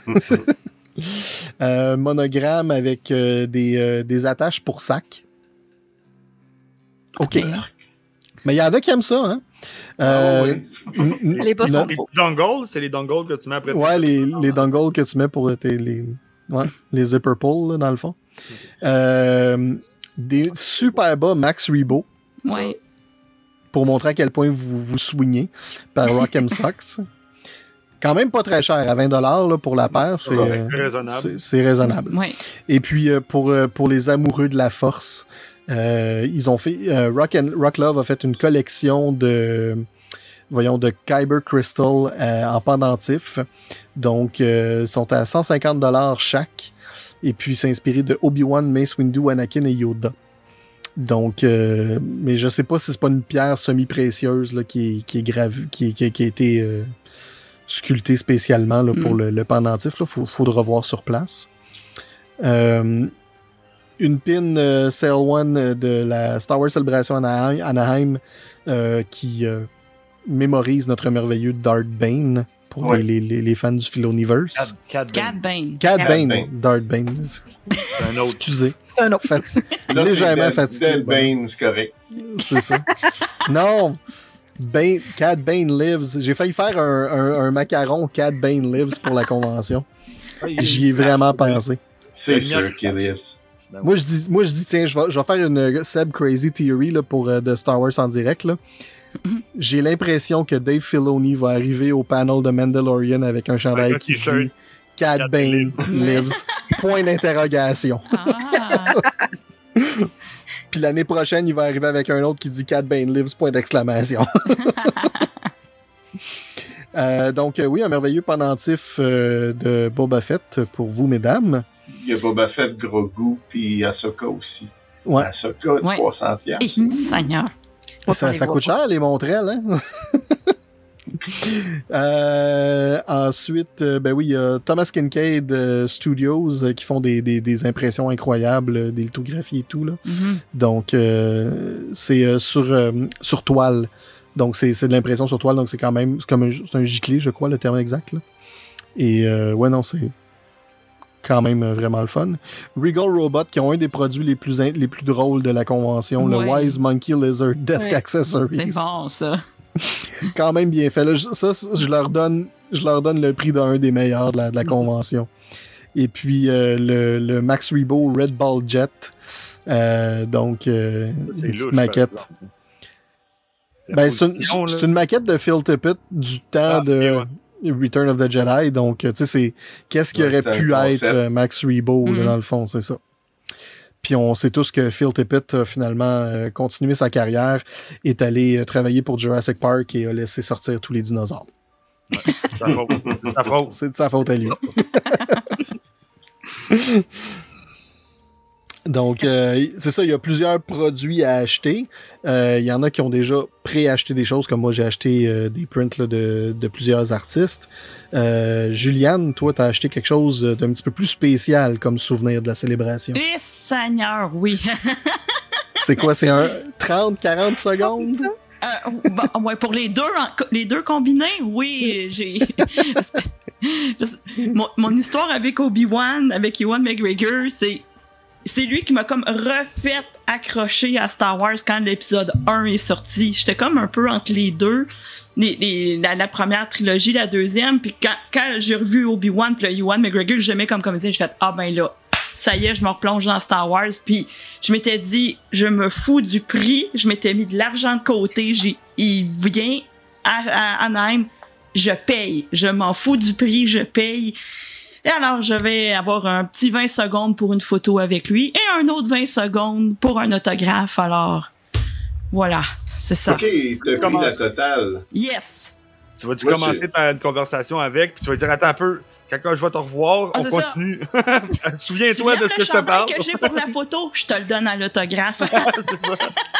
B: Monogramme avec des attaches pour sac. OK. Mais il y en a qui aiment ça, hein?
C: Les boss sont
F: beaux. Les dongles, c'est les dongles que tu mets après.
B: Ouais, les dongles que tu mets pour les zipper pull, là, dans le fond. Des super bas Max Rebo.
D: Ouais.
B: Pour montrer à quel point vous soignez par Rock'em Socks. Quand même pas très cher, à 20$ là, pour la paire, c'est raisonnable. C'est raisonnable.
D: Ouais.
B: Et puis pour les amoureux de la force, ils ont fait Rock Love a fait une collection de Kyber Crystal en pendentif. Donc ils sont à 150$ chaque. Et puis c'est inspiré de Obi-Wan, Mace Windu, Anakin et Yoda. Donc, mais je sais pas si c'est pas une pierre semi-précieuse là, qui est gravée, qui a été sculpté spécialement là, pour le pendentif. Il faudra voir sur place. Une pin Sail One de la Star Wars Celebration Anaheim qui mémorise notre merveilleux Darth Bane pour les fans du Filoniverse.
D: Cad Bane.
B: Darth Bane.
F: Un autre.
B: Excusez.
C: Un autre.
B: Légèrement fatigué.
E: Bane, c'est correct.
B: C'est ça. Non! Cad Bane Lives. J'ai failli faire un macaron Cad Bane Lives pour la convention. J'y ai vraiment pensé.
E: C'est sûr qu'il live.
B: Moi, je dis, tiens, je vais faire une Seb Crazy Theory là, pour de Star Wars en direct. Là. J'ai l'impression que Dave Filoni va arriver au panel de Mandalorian avec un chandail qui dit Cad Bane Lives. Point d'interrogation. Puis l'année prochaine, il va arriver avec un autre qui dit Cad Bane Lives, point d'exclamation. Donc, oui, un merveilleux pendentif de Boba Fett pour vous, mesdames.
E: Il y a Boba Fett, Grogu, puis Ahsoka aussi.
B: Ouais.
E: Ahsoka, 300$.
D: Seigneur.
B: Ça coûte cher, les montrelles, hein? Ensuite, il y a Thomas Kincaid Studios qui font des impressions incroyables, des lithographies et tout. Là. Donc, c'est sur toile. Donc, c'est de l'impression sur toile. Donc, c'est quand même c'est un giclé, je crois, le terme exact. Là. Et c'est quand même vraiment le fun. Regal Robot, qui ont un des produits les plus drôles de la convention, le Wise Monkey Lizard Desk Accessories.
D: C'est bon, ça.
B: Quand même bien fait. Là, ça, je leur donne le prix d'un des meilleurs de la convention. Et puis, le Max Rebo Red Ball Jet. Donc, une petite maquette. Ben, c'est une maquette de Phil Tippett du temps de Return of the Jedi. Donc, tu sais, c'est qu'est-ce qui aurait pu être Max Rebo, là, dans le fond, c'est ça. Puis on sait tous que Phil Tippett a finalement continué sa carrière, est allé travailler pour Jurassic Park et a laissé sortir tous les dinosaures.
F: Ouais, c'est sa faute. C'est sa faute.
B: C'est de sa faute à lui. Donc, c'est ça, il y a plusieurs produits à acheter. Il y en a qui ont déjà pré-acheté des choses, comme moi, j'ai acheté des prints là, de plusieurs artistes. Juliane, toi, t'as acheté quelque chose d'un petit peu plus spécial comme souvenir de la célébration.
D: Eh, Seigneur, oui.
B: C'est quoi, c'est un 30-40 secondes?
D: Ouais, pour les deux combinés, oui, j'ai... mon histoire avec Obi-Wan, avec Ewan McGregor, c'est lui qui m'a comme refait accrocher à Star Wars quand l'épisode 1 est sorti. J'étais comme un peu entre les deux. La première trilogie, la deuxième. Puis quand j'ai revu Obi-Wan puis Ewan McGregor, j'aimais comme comédien, j'ai fait « Ah ben là, ça y est, je me replonge dans Star Wars. » Puis je m'étais dit, je me fous du prix. Je m'étais mis de l'argent de côté. Il vient à Anaheim, je paye. Je m'en fous du prix, je paye. Et alors, je vais avoir un petit 20 secondes pour une photo avec lui et un autre 20 secondes pour un autographe. Alors, voilà, c'est ça.
E: OK, t'as pris la totale.
D: Yes!
F: Tu vas-tu commencer une conversation avec, puis tu vas dire, attends un peu, quand je vais te revoir, on continue. Souviens-toi de ce que je te parle.
D: Que j'ai pour la photo, je te le donne à l'autographe.
F: C'est ça.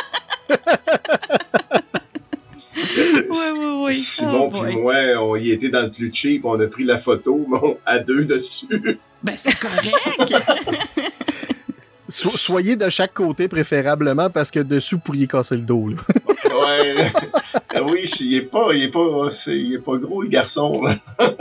D: Oui.
E: Simon puis moi, on y était dans le plus cheap, on a pris la photo, mais à deux dessus.
D: Ben, c'est correct!
B: Soyez de chaque côté, préférablement, parce que dessus, vous pourriez casser le dos, là.
E: Ouais. Oui, il est pas gros, le garçon, là.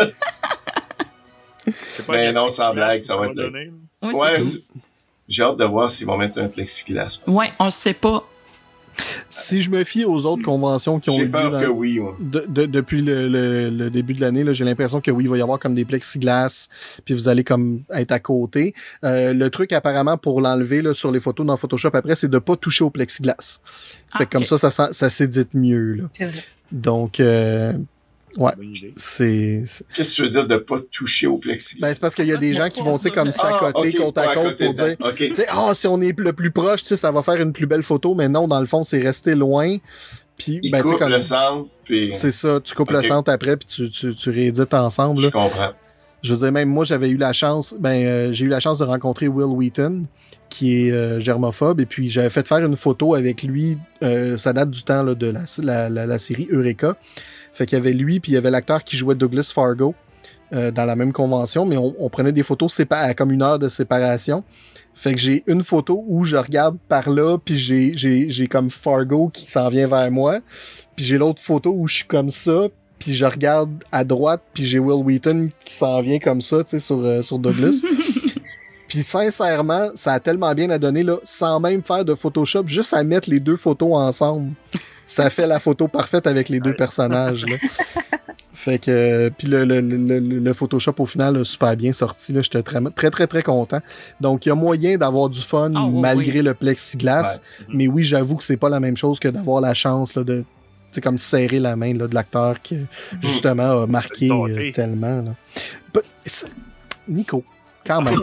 E: Mais non, sans blague, ça va être...
D: Ouais, cool.
E: J'ai hâte de voir s'ils vont mettre un plexiglas.
D: Ouais, on le sait pas.
B: Si je me fie aux autres conventions qui ont eu lieu depuis le début de l'année, là, j'ai l'impression que oui, il va y avoir comme des plexiglas, puis vous allez comme être à côté. Le truc apparemment pour l'enlever là, sur les photos dans Photoshop après, c'est de pas toucher au plexiglas. Fait que comme ça s'édite mieux. Là.
C: C'est vrai.
B: Donc ouais,
E: Qu'est-ce que tu veux dire de pas toucher au plexiglas?
B: Ben, c'est parce qu'il y a des gens qui vont, tu sais, comme s'accoter côte à côte pour dire, tu sais, si on est le plus proche, tu sais, ça va faire une plus belle photo, mais non, dans le fond, c'est rester loin. Puis,
E: tu sais, comme le centre, puis...
B: C'est ça, tu coupes le centre après, puis tu réédites ensemble. Là.
E: Je comprends.
B: Je veux dire, même moi, j'ai eu la chance de rencontrer Will Wheaton, qui est germophobe, et puis j'avais fait faire une photo avec lui, ça date du temps là, de la série Eureka. Fait qu'il y avait lui, puis il y avait l'acteur qui jouait Douglas Fargo dans la même convention, mais on prenait des photos à comme 1 heure de séparation. Fait que j'ai une photo où je regarde par là, puis j'ai comme Fargo qui s'en vient vers moi, puis j'ai l'autre photo où je suis comme ça, puis je regarde à droite, puis j'ai Will Wheaton qui s'en vient comme ça, tu sais, sur Douglas. Puis sincèrement, ça a tellement bien à donner, là, sans même faire de Photoshop, juste à mettre les deux photos ensemble. Ça fait la photo parfaite avec les deux personnages, là. Fait que, puis le Photoshop, au final, a super bien sorti, là. J'étais très content. Donc, il y a moyen d'avoir du fun malgré le plexiglas. Ouais. Mais oui, j'avoue que c'est pas la même chose que d'avoir la chance, là, de, tu sais, comme serrer la main, là, de l'acteur qui, justement, a marqué tellement, là. Nico, quand même.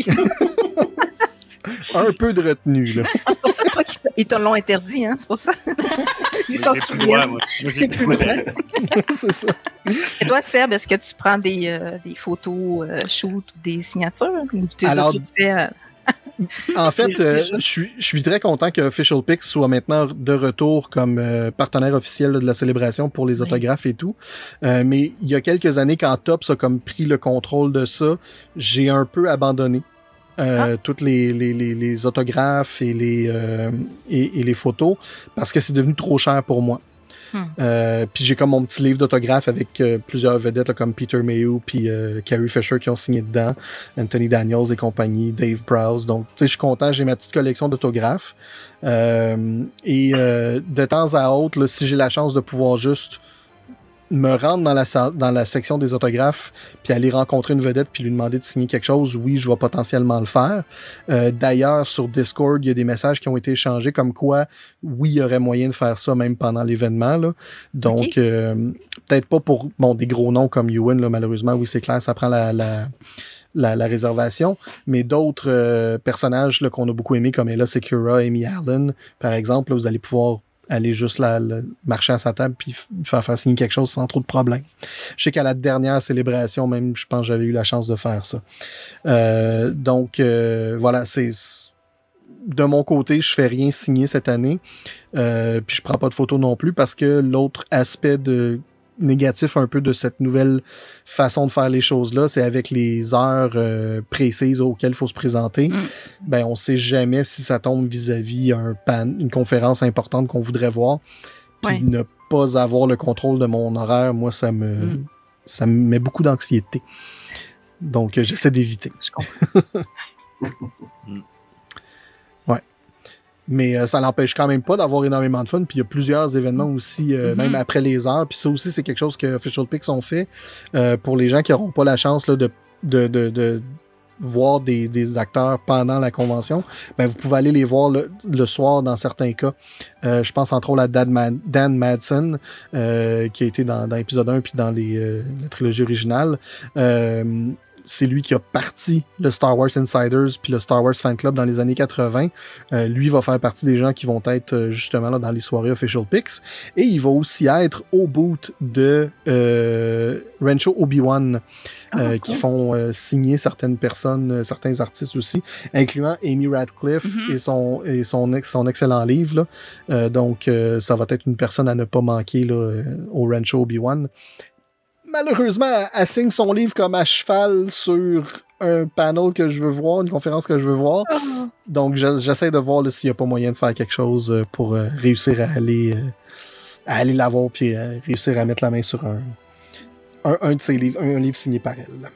B: Un peu de retenue, là.
C: C'est pour ça, toi, ils te l'ont interdit, hein? C'est pour ça. Ils s'en souviennent.
B: C'est ça.
C: Et toi, Seb, est-ce que tu prends des photos shoot ou des signatures? Ou tu
B: en fait, je suis très content que Official Pics soit maintenant de retour comme partenaire officiel là, de la célébration pour les autographes et tout. Mais il y a quelques années, quand Topps a comme pris le contrôle de ça, j'ai un peu abandonné. Toutes les autographes et les photos parce que c'est devenu trop cher pour moi. Puis j'ai comme mon petit livre d'autographes avec plusieurs vedettes là, comme Peter Mayhew puis Carrie Fisher qui ont signé dedans, Anthony Daniels et compagnie, Dave Prowse. Donc tu sais, je suis content, j'ai ma petite collection d'autographes. De temps à autre, là, si j'ai la chance de pouvoir juste me rendre dans la section des autographes, puis aller rencontrer une vedette, puis lui demander de signer quelque chose, oui, je vais potentiellement le faire. D'ailleurs, sur Discord, il y a des messages qui ont été échangés comme quoi, oui, il y aurait moyen de faire ça même pendant l'événement. Là. Donc, peut-être pas pour des gros noms comme Ewan, là, malheureusement, oui, c'est clair, ça prend la réservation, mais d'autres personnages là, qu'on a beaucoup aimés, comme Ella Secura, Amy Allen, par exemple, là, vous allez pouvoir aller juste marcher à sa table puis faire signer quelque chose sans trop de problèmes. Je sais qu'à la dernière célébration, même, je pense que j'avais eu la chance de faire ça. Donc, voilà, c'est... De mon côté, je fais rien signer cette année, puis je prends pas de photos non plus, parce que l'autre aspect négatif un peu de cette nouvelle façon de faire les choses-là, c'est avec les heures précises auxquelles il faut se présenter. Ben, on sait jamais si ça tombe vis-à-vis une conférence importante qu'on voudrait voir. Puis ne pas avoir le contrôle de mon horaire, moi, ça me met beaucoup d'anxiété. Donc, j'essaie d'éviter. Je comprends. Mais ça n'empêche quand même pas d'avoir énormément de fun. Puis il y a plusieurs événements aussi, même après les heures. Puis ça aussi, c'est quelque chose que Official Pix ont fait pour les gens qui n'auront pas la chance là, de voir des acteurs pendant la convention. Ben, vous pouvez aller les voir le soir dans certains cas. Je pense entre autres à Dan Madsen, qui a été dans l'épisode 1 puis dans la trilogie originale. C'est lui qui a parti le Star Wars Insiders puis le Star Wars Fan Club dans les années 80. Lui va faire partie des gens qui vont être justement là dans les soirées Official Pix. Et il va aussi être au boot de Rancho Obi-Wan, qui font signer certaines personnes, certains artistes aussi, incluant Amy Radcliffe et son excellent livre. Là. Donc, ça va être une personne à ne pas manquer là, au Rancho Obi-Wan. Malheureusement, elle signe son livre comme à cheval sur un panel que je veux voir, une conférence que je veux voir. Donc, j'essaie de voir s'il n'y a pas moyen de faire quelque chose pour réussir à aller la voir puis réussir à mettre la main sur un de ses livres, un livre signé par elle.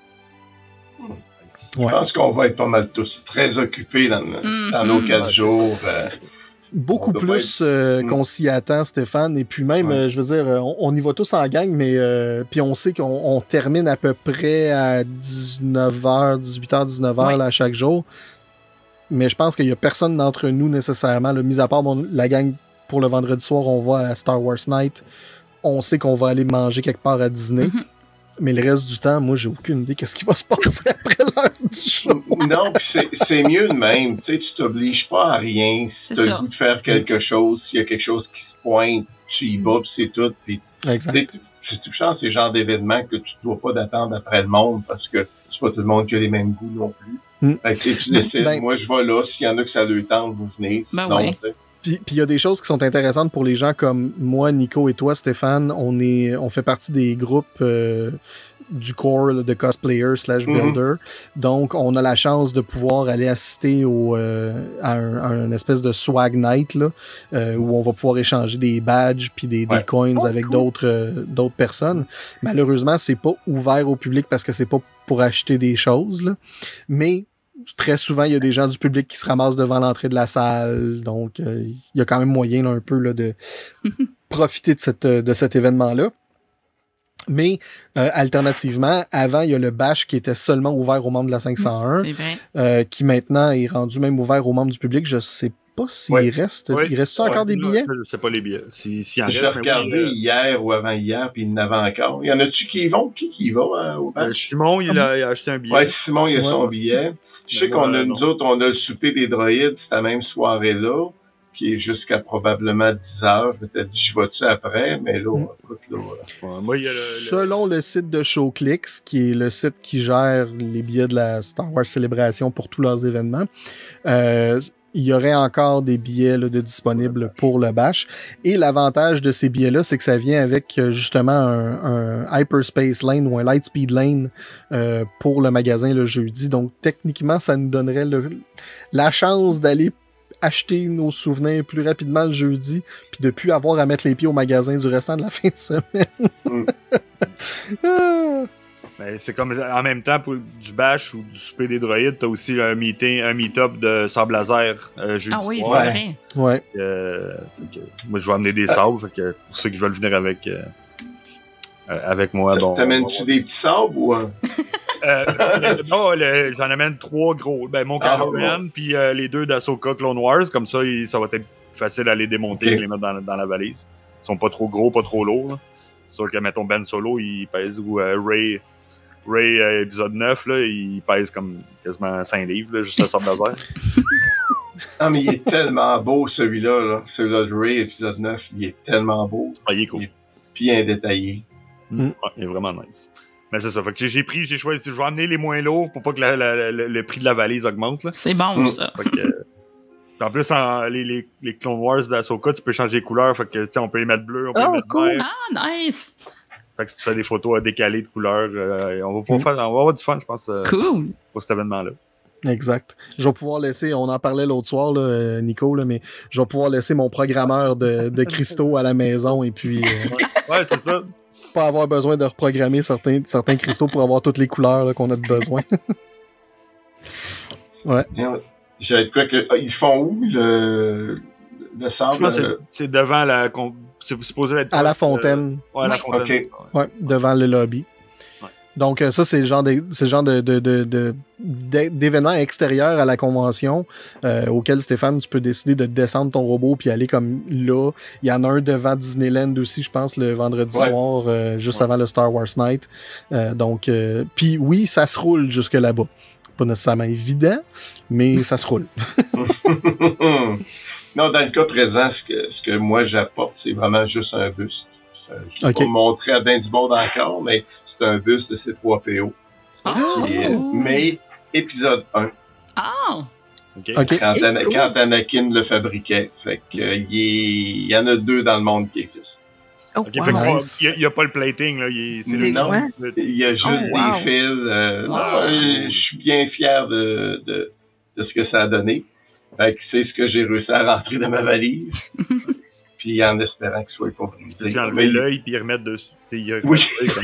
E: Je pense qu'on va être pas mal tous très occupés dans nos 4 jours.
B: Beaucoup plus qu'on s'y attend, Stéphane. Et puis même, je veux dire, on y va tous en gang, mais puis on sait qu'on termine à peu près à 19h, 18h, 19h là, chaque jour. Mais je pense qu'il n'y a personne d'entre nous nécessairement, là, mis à part la gang pour le vendredi soir, on va à Star Wars Night. On sait qu'on va aller manger quelque part à dîner. Mais le reste du temps, moi, j'ai aucune idée qu'est-ce qui va se passer après l'heure du show.
E: Non, c'est mieux de même. Tu sais, tu t'obliges pas à rien. Si tu as le goût de faire quelque chose, s'il y a quelque chose qui se pointe, tu y vas, puis c'est tout. Puis,
B: exact.
E: Tu changes ces genres d'événements que tu ne dois pas d'attendre après le monde parce que c'est pas tout le monde qui a les mêmes goûts non plus. Fait que tu décides, moi, je vais là. S'il y en a que ça le tente, vous venez.
B: Puis il y a des choses qui sont intéressantes pour les gens comme moi, Nico et toi, Stéphane. On fait partie des groupes du core là, de cosplayers /builder. Donc, on a la chance de pouvoir aller assister à un espèce de swag night là, où on va pouvoir échanger des badges puis des coins avec d'autres personnes. Malheureusement, c'est pas ouvert au public parce que c'est pas pour acheter des choses. Là. Mais très souvent, il y a des gens du public qui se ramassent devant l'entrée de la salle. Donc, il y a quand même moyen là, un peu là, de profiter de cet événement-là. Mais, alternativement, avant, il y a le bash qui était seulement ouvert aux membres de la 501, qui maintenant est rendu même ouvert aux membres du public. Je sais pas s'il reste. Il reste encore des billets?
F: Je sais pas les billets. S'il en
E: reste,
F: j'ai
E: regardé hier ou avant-hier, puis il y en avait encore. Il y en a-tu qui y vont? Qui y va au bash?
F: Simon, il a acheté un billet.
E: Ouais, Simon, il a son billet. Je sais qu'on a, nous autres, on a le souper des droïdes, c'est la même soirée-là, qui est jusqu'à probablement 10h. Je m'étais dit, je vais-tu après, mais là, écoute, là.
B: Moi, selon le site de Showclix, qui est le site qui gère les billets de la Star Wars Célébration pour tous leurs événements, il y aurait encore des billets là, disponibles pour le bash. Et l'avantage de ces billets-là, c'est que ça vient avec justement un Hyperspace Lane ou un Lightspeed Lane pour le magasin le jeudi. Donc, techniquement, ça nous donnerait la chance d'aller acheter nos souvenirs plus rapidement le jeudi, puis de plus avoir à mettre les pieds au magasin du restant de la fin de semaine.
F: Ben, c'est comme en même temps pour du bash ou du souper des droïdes, t'as aussi un meet-up de sable laser jeudi soir.
D: C'est vrai.
B: Ouais.
F: Moi, je vais amener des sabres, pour ceux qui veulent venir avec. avec moi.
E: T'amènes-tu des petits sabres ou...
F: non, j'en amène 3 gros. Ben, mon Kylo Ren, puis les 2 d'Ahsoka Clone Wars. Comme ça, ça va être facile à les démonter et les mettre dans la valise. Ils sont pas trop gros, pas trop lourds. Là. C'est sûr que, mettons, Ben Solo, il pèse, ou Ray épisode 9, là, il pèse comme quasiment 5 livres, là, juste le sort laser.
E: Ah, mais il est tellement beau, celui-là. Là. Celui-là de Ray, épisode 9, il est tellement beau.
F: Ah, il est cool.
E: Il est bien détaillé.
F: Ouais, il est vraiment nice. Mais c'est ça. Fait que j'ai choisi, je vais emmener les moins lourds pour pas que le prix de la valise augmente. Là.
D: C'est bon, ça.
F: Fait que, en plus, les Clone Wars d'Ahsoka, tu peux changer les couleurs. Fait que, on peut les mettre bleu, on peut les mettre
D: cool.
F: vert.
D: Ah, nice!
F: Fait que si tu fais des photos décalées de couleurs, on va avoir du fun, je pense,
D: cool.
F: pour cet événement-là.
B: Exact. Je vais pouvoir laisser, on en parlait l'autre soir, là, Nico, là, mais je vais pouvoir laisser mon programmeur de cristaux à la maison et puis...
F: ouais, c'est ça.
B: Pas avoir besoin de reprogrammer certains cristaux pour avoir toutes les couleurs là, qu'on a de besoin. Ouais.
E: J'avais quoi que ils font où le sable?
B: C'est
F: devant c'est supposé être
B: à la fontaine.
F: Ouais, à la fontaine.
E: Okay.
B: Ouais, devant le lobby. Ouais. Donc ça c'est le genre d'événement extérieur à la convention auquel, Stéphane, tu peux décider de descendre ton robot puis aller comme là. Il y en a un devant Disneyland aussi, je pense, le vendredi soir, juste avant le Star Wars Night. Donc puis oui, ça se roule jusque là-bas. Pas nécessairement évident, mais ça se roule.
E: Non, dans le cas présent, ce que moi j'apporte, c'est vraiment juste un buste. Je vais pas montrer à ben du monde encore, mais c'est un buste de C3PO. Mais épisode 1.
D: Ah!
E: Okay. Quand Anakin le fabriquait. Fait que il y en a 2 dans le monde qui existent.
F: Oh, wow. Nice. Il n'y a pas le plating, là. Il
E: y a juste des fils. Je suis bien fier de ce que ça a donné. Fait que c'est ce que j'ai réussi à rentrer dans ma valise. Puis en espérant qu'il soit pas brisé.
F: Tu peux enlever l'œil et remettre dessus.
E: Oui.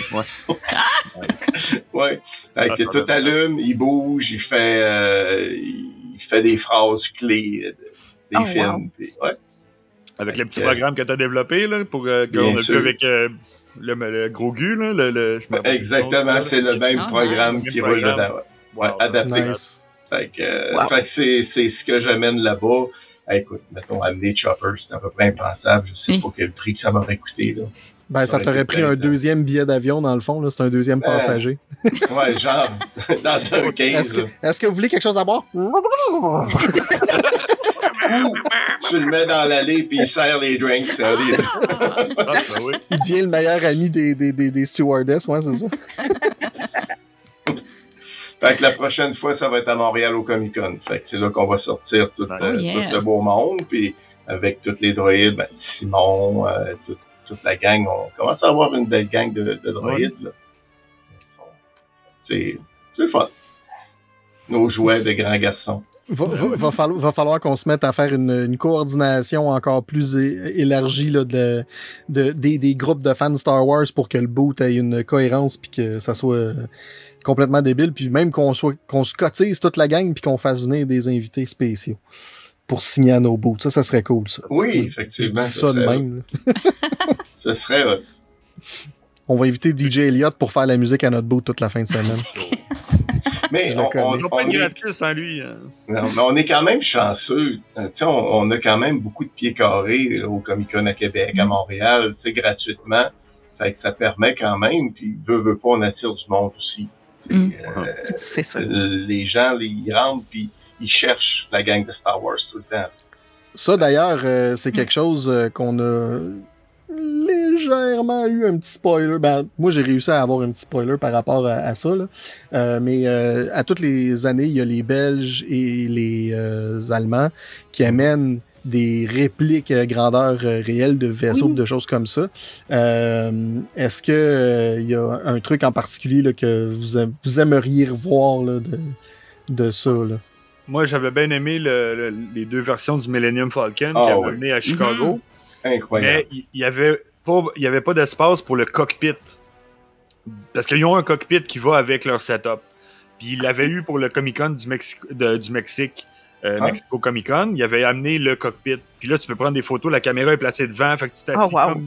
E: Ouais. Fait que tout allume, il bouge, il fait des phrases clés des films. Puis, ouais.
F: Avec le petit programme que tu as développé, là, pour qu'on a vu avec le gros Gu, là.
E: Exactement, c'est le même programme qui roule dedans. Ouais, adapté.
B: Nice.
E: Fait que c'est ce que j'amène là-bas. Écoute, mettons, amener Chopper, c'est à peu près impensable. Je sais pas quel prix que ça m'aurait coûté, là.
B: Ben, ça t'aurait pris un deuxième billet d'avion, dans le fond, là. C'est un deuxième passager.
E: Ouais, genre, dans un 15.
B: Est-ce que vous voulez quelque chose à boire?
E: Tu le mets dans l'allée puis il sert les drinks.
B: Il devient le meilleur ami des stewardesses, ouais, c'est ça.
E: Fait que la prochaine fois, ça va être à Montréal au Comic-Con. Fait que c'est là qu'on va sortir tout le beau monde, puis avec toutes les droïdes, ben, Simon, toute la gang, on commence à avoir une belle gang de droïdes, là. C'est fun. Nos jouets de grands garçons.
B: Va falloir qu'on se mette à faire une coordination encore plus élargie là, des groupes de fans Star Wars pour que le boot ait une cohérence puis que ça soit complètement débile, puis même qu'on se cotise toute la gang puis qu'on fasse venir des invités spéciaux pour signer à nos boots. Ça serait cool, ça.
E: Oui, effectivement.
B: Je dis ça de même.
E: Ce serait...
B: On va inviter DJ Elliott pour faire la musique à notre boot toute la fin de semaine.
E: Mais
F: on va pas être gratuit sans lui.
E: Non, mais on est quand même chanceux. On a quand même beaucoup de pieds carrés au Comic-Con à Québec, à Montréal, gratuitement. Fait que ça permet quand même, puis veut pas, on attire du monde aussi.
C: C'est ça.
E: Les gens, ils rentrent, puis ils cherchent la gang de Star Wars tout le temps.
B: Ça, d'ailleurs, c'est quelque chose qu'on a légèrement eu un petit spoiler. Ben, moi, j'ai réussi à avoir un petit spoiler par rapport à ça, là. Mais à toutes les années, il y a les Belges et les Allemands qui amènent des répliques grandeur réelle de vaisseaux, de choses comme ça. Est-ce que il y a un truc en particulier là, que vous aimeriez revoir là, de ça, là?
F: Moi, j'avais bien aimé les 2 versions du Millennium Falcon qui avaient amené à Chicago.
E: Incroyable.
F: Mais il y avait pas d'espace pour le cockpit. Parce qu'ils ont un cockpit qui va avec leur setup. Puis ils l'avaient eu pour le Comic-Con du Mexique. Mexico Comic-Con, il avait amené le cockpit. Puis là, tu peux prendre des photos, la caméra est placée devant, fait que tu t'assis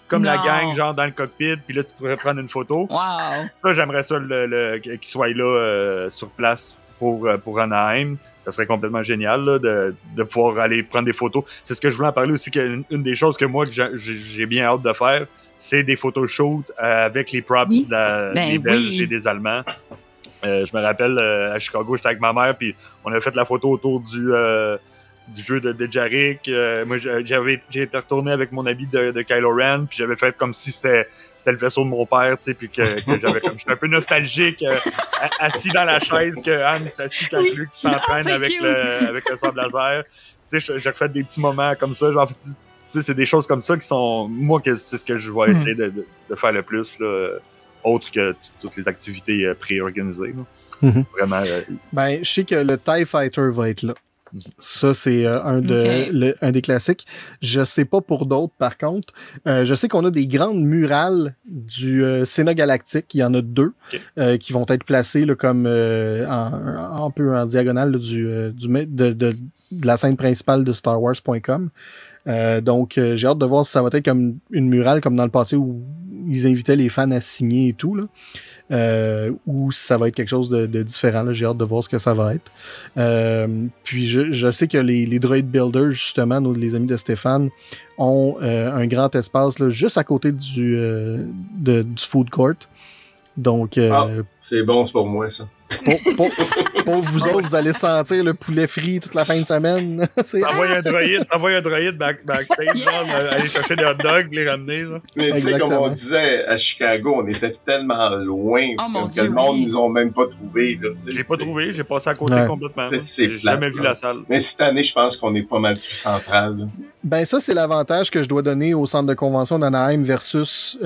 F: comme la gang, genre dans le cockpit, puis là, tu pourrais prendre une photo.
D: Wow!
F: Ça, j'aimerais ça qu'il soit là sur place pour Anaheim. Ça serait complètement génial là, de pouvoir aller prendre des photos. C'est ce que je voulais en parler aussi, qu'une des choses que moi, j'ai bien hâte de faire, c'est des photoshoots avec les props des Belges et des Allemands. Je me rappelle, à Chicago, j'étais avec ma mère, puis on a fait la photo autour du jeu de Jarek. Moi, j'ai été retourné avec mon habit de Kylo Ren, puis j'avais fait comme si c'était le vaisseau de mon père, tu sais, puis que j'étais un peu nostalgique, assis dans la chaise que Han s'assit quand Luke s'entraîne avec le sabre laser. Tu sais, j'ai refait des petits moments comme ça, genre, tu sais, c'est des choses comme ça qui sont, moi, c'est ce que je vais essayer de faire le plus, là, autre que toutes les activités pré-organisées. Vraiment.
B: Ben, je sais que le TIE Fighter va être là. Ça, c'est un des classiques. Je sais pas pour d'autres, par contre. Je sais qu'on a des grandes murales du Sénat Galactique. Il y en a 2 qui vont être placées là, comme un peu en diagonale là, de la scène principale de StarWars.com. Donc, j'ai hâte de voir si ça va être comme une murale comme dans le passé où ils invitaient les fans à signer et tout, là. Ou si ça va être quelque chose de différent. Là. J'ai hâte de voir ce que ça va être. Puis je sais que les Droid Builders, justement, les amis de Stéphane, ont un grand espace là, juste à côté du food court. Donc,
E: c'est bon, c'est pour moi, ça.
B: Pour vous autres, vous allez sentir le poulet frit toute la fin de semaine.
F: Envoie un droïde backstage, aller chercher des hot dogs, les ramener. Là.
E: Mais tu sais, comme on disait, à Chicago, on était tellement loin que le monde nous a même pas trouvé.
F: J'ai pas trouvé, j'ai passé à côté complètement. J'ai jamais vu la salle.
E: Mais cette année, je pense qu'on est pas mal plus central. Là.
B: Ben ça, c'est l'avantage que je dois donner au centre de convention d'Anaheim versus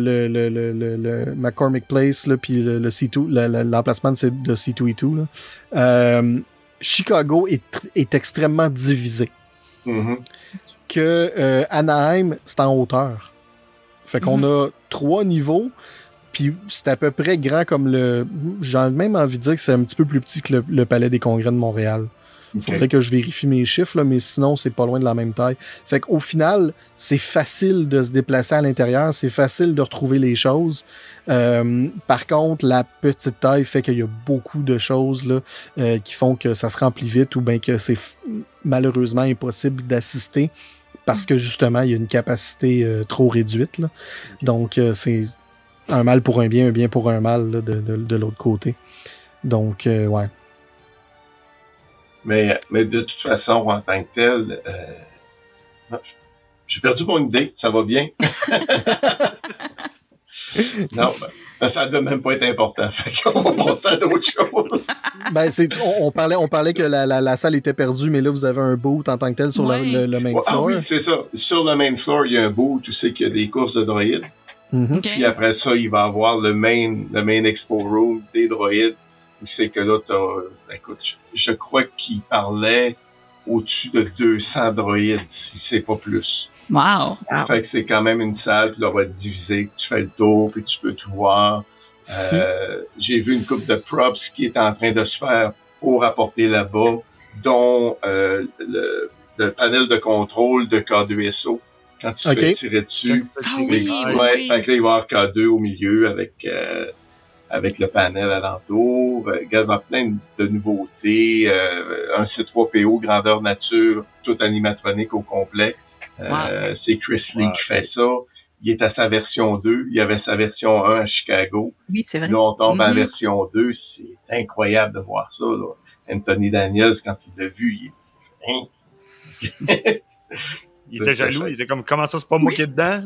B: le McCormick Place, là, puis le C2, l'emplacement de C2E2. Là. Chicago est extrêmement divisé.
E: Mm-hmm.
B: Que Anaheim, c'est en hauteur. Fait qu'on a 3 niveaux, puis c'est à peu près grand comme j'ai même envie de dire que c'est un petit peu plus petit que le Palais des Congrès de Montréal. Il faudrait que je vérifie mes chiffres, là, mais sinon, c'est pas loin de la même taille. Fait qu'au final, c'est facile de se déplacer à l'intérieur, c'est facile de retrouver les choses. Par contre, la petite taille fait qu'il y a beaucoup de choses là, qui font que ça se remplit vite ou bien que c'est malheureusement impossible d'assister parce que justement, il y a une capacité trop réduite. Là. Donc, c'est un mal pour un bien pour un mal là, de l'autre côté. Donc, ouais.
E: Mais de toute façon, en tant que tel, j'ai perdu mon idée, ça va bien. Non, ça ne doit même pas être important. On va passer à d'autres choses.
B: Ben, on parlait que la salle était perdue, mais là, vous avez un boot en tant que tel sur le main floor.
E: Ah oui, c'est ça. Sur le main floor, il y a un boot, tu sais qu'il y a des courses de droïdes. Puis après ça, il va y avoir le main expo room des droïdes. C'est que là, écoute, je crois qu'il parlait au-dessus de 200 droïdes, si c'est pas plus.
D: Wow!
E: Fait que c'est quand même une salle, puis là, on va être divisé, tu fais le tour, puis tu peux tout voir. J'ai vu une couple de props qui est en train de se faire pour apporter là-bas, dont le panel de contrôle de K2SO. Quand tu fais tirer dessus, fait que là, il va y avoir K2 au milieu avec le panel alentour, également plein de nouveautés, un C3PO grandeur nature, tout animatronique au complet. C'est Chris Lee qui fait ça. Il est à sa version 2. Il y avait sa version 1 à Chicago.
C: Oui, c'est vrai.
E: Là, on tombe à la version 2. C'est incroyable de voir ça. Là. Anthony Daniels, quand il l'a vu,
F: il était jaloux, il était comme, comment ça, c'est pas moi qui est dedans?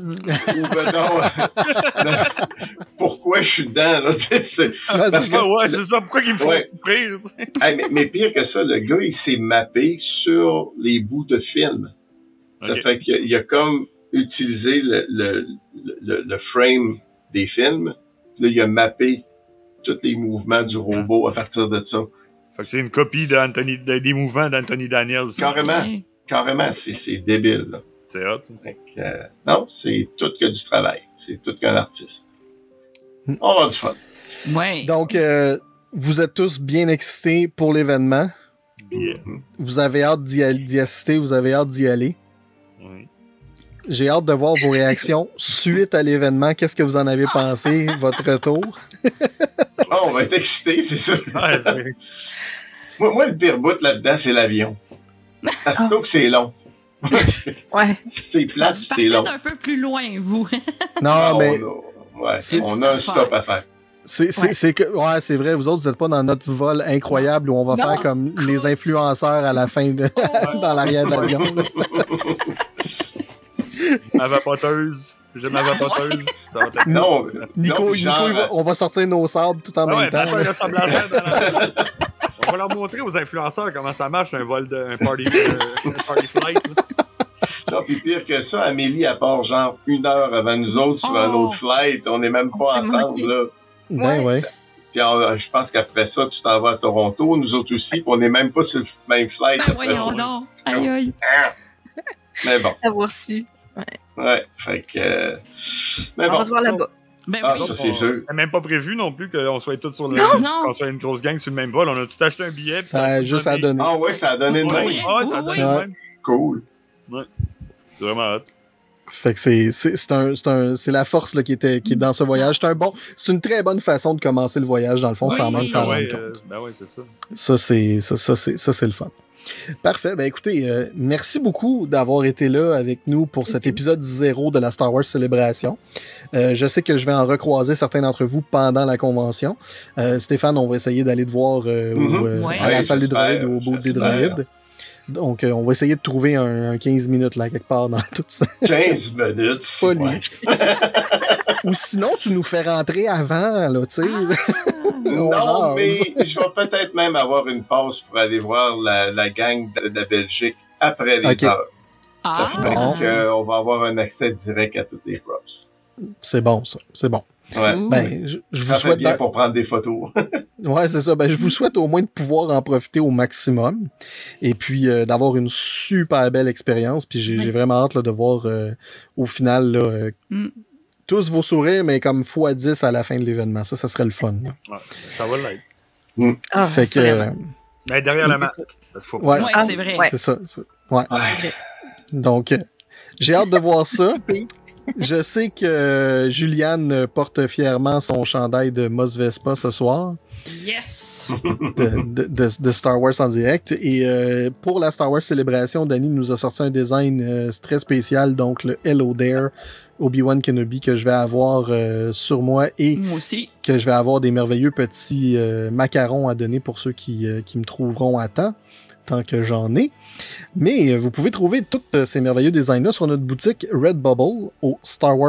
E: Pourquoi je suis dedans, là?
F: C'est ça, pourquoi il me faut souffrir?
E: Mais pire que ça, le gars, il s'est mappé sur les bouts de film. Ça fait qu'il a comme utilisé le frame des films. Là, il a mappé tous les mouvements du robot à partir de ça.
F: Fait que c'est une copie des mouvements d'Anthony Daniels.
E: Carrément, c'est débile. Là.
F: C'est hot.
E: Non, c'est tout que du travail. C'est tout qu'un artiste. On va avoir du fun.
D: Ouais.
B: Donc, vous êtes tous bien excités pour l'événement.
F: Yeah.
B: Vous avez hâte d'y assister, vous avez hâte d'y aller.
F: Oui.
B: J'ai hâte de voir vos réactions suite à l'événement. Qu'est-ce que vous en avez pensé, votre retour?
E: On va être excités, c'est sûr. Ouais, moi, le pire bout là-dedans, c'est l'avion. Surtout que c'est long.
C: Ouais.
E: C'est plate, c'est long.
D: Vous partez un peu plus loin, vous.
B: Non, mais...
E: on a un stop à faire.
B: C'est vrai, vous autres, vous n'êtes pas dans notre vol incroyable où on va faire comme les influenceurs à la fin dans l'arrière de l'avion.
F: Ma vapoteuse. J'ai ma vapoteuse.
B: Non, Nico, on va sortir nos sables tout en même temps.
F: On va leur montrer aux influenceurs comment ça marche un party flight.
E: Non, puis pire que ça, Amélie, elle part genre 1 heure avant nous autres sur un autre flight. On n'est même pas ensemble, là.
B: Ben ouais.
E: Puis je pense qu'après ça, tu t'en vas à Toronto, nous autres aussi, puis on n'est même pas sur le même flight.
D: Voyons donc. Aïe, aïe.
E: Mais bon.
C: Avoir su.
E: Ouais, fait que...
C: Mais on va se voir là-bas.
D: Ben
E: oui.
F: C'était même pas prévu non plus qu'on soit tous sur le qu'on soit une grosse gang sur le même vol. On a tout acheté un billet.
B: Ça a juste à donner.
E: Ah ouais, ça a donné une même.
F: Ah, ça a donné une même.
E: Cool.
F: Ouais. C'est vraiment hot.
B: Fait que c'est la force là, qui est dans ce voyage. C'est une très bonne façon de commencer le voyage, dans le fond, sans même s'en rendre compte.
F: Ben oui, c'est ça.
B: Ça, c'est le fun. Parfait. Ben écoutez, merci beaucoup d'avoir été là avec nous pour cet épisode 0 de la Star Wars Célébration. Je sais que je vais en recroiser certains d'entre vous pendant la convention. Stéphane, on va essayer d'aller te voir à la salle des droïdes ou au bout des droïdes. Donc, on va essayer de trouver un 15 minutes là, quelque part dans tout ça.
E: 15 minutes?
B: Folie. Ouais. Ou sinon, tu nous fais rentrer avant, là, tu sais.
E: Non, mais je vais peut-être même avoir une pause pour aller voir la gang de la Belgique après les heures. Ça fait qu'on va avoir un accès direct à toutes les props.
B: C'est bon, ça. C'est bon.
E: Ouais.
B: Ben, je vous souhaite
E: bien pour prendre des photos.
B: Ouais, c'est ça. Ben, je vous souhaite au moins de pouvoir en profiter au maximum et puis d'avoir une super belle expérience. Puis j'ai vraiment hâte là, de voir au final là, tous vos sourires, mais comme x10 à la fin de l'événement. Ça serait le fun.
F: Ouais, ça va l'être.
B: Fait que
F: mais derrière la masque.
B: Ouais,
D: c'est vrai.
B: C'est ça. Ouais. Donc, j'ai hâte de voir ça. Je sais que Juliane porte fièrement son chandail de Mos Vespa ce soir.
D: Yes!
B: de Star Wars en direct. Et pour la Star Wars Célébration, Danny nous a sorti un design très spécial, donc le Hello There Obi-Wan Kenobi que je vais avoir sur moi et
D: moi aussi.
B: Que je vais avoir des merveilleux petits macarons à donner pour ceux qui me trouveront à temps. Tant que j'en ai. Mais vous pouvez trouver tous ces merveilleux designs-là sur notre boutique Redbubble au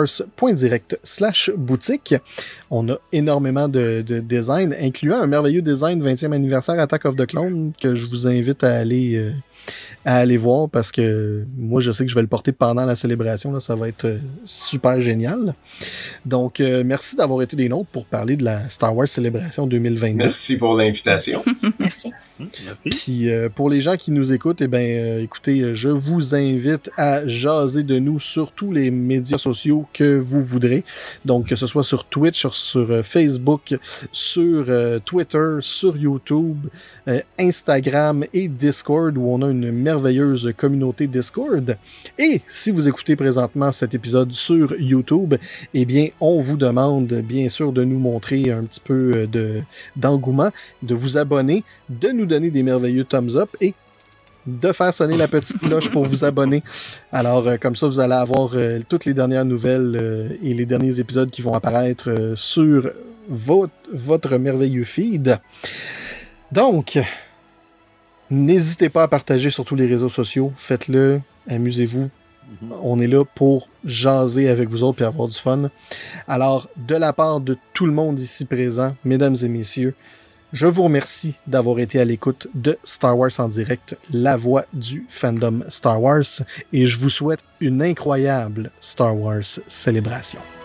B: starwars.direct/boutique. On a énormément de designs, incluant un merveilleux design 20e anniversaire Attack of the Clone que je vous invite à aller voir parce que moi, je sais que je vais le porter pendant la célébration. Là, ça va être super génial. Donc, merci d'avoir été des nôtres pour parler de la Star Wars Célébration 2022.
E: Merci pour l'invitation.
C: Merci.
F: Merci.
B: Puis pour les gens qui nous écoutent, écoutez, je vous invite à jaser de nous sur tous les médias sociaux que vous voudrez. Donc, que ce soit sur Twitch, sur Facebook, sur Twitter, sur YouTube, Instagram et Discord, où on a une merveilleuse communauté Discord. Et si vous écoutez présentement cet épisode sur YouTube, eh bien, on vous demande bien sûr de nous montrer un petit peu d'engouement, de vous abonner, de nous donner des merveilleux thumbs up et de faire sonner la petite cloche pour vous abonner. Alors, comme ça, vous allez avoir toutes les dernières nouvelles et les derniers épisodes qui vont apparaître sur votre merveilleux feed. Donc, n'hésitez pas à partager sur tous les réseaux sociaux. Faites-le, amusez-vous. On est là pour jaser avec vous autres et avoir du fun. Alors, de la part de tout le monde ici présent, mesdames et messieurs, je vous remercie d'avoir été à l'écoute de Star Wars en direct, la voix du fandom Star Wars, et je vous souhaite une incroyable Star Wars célébration.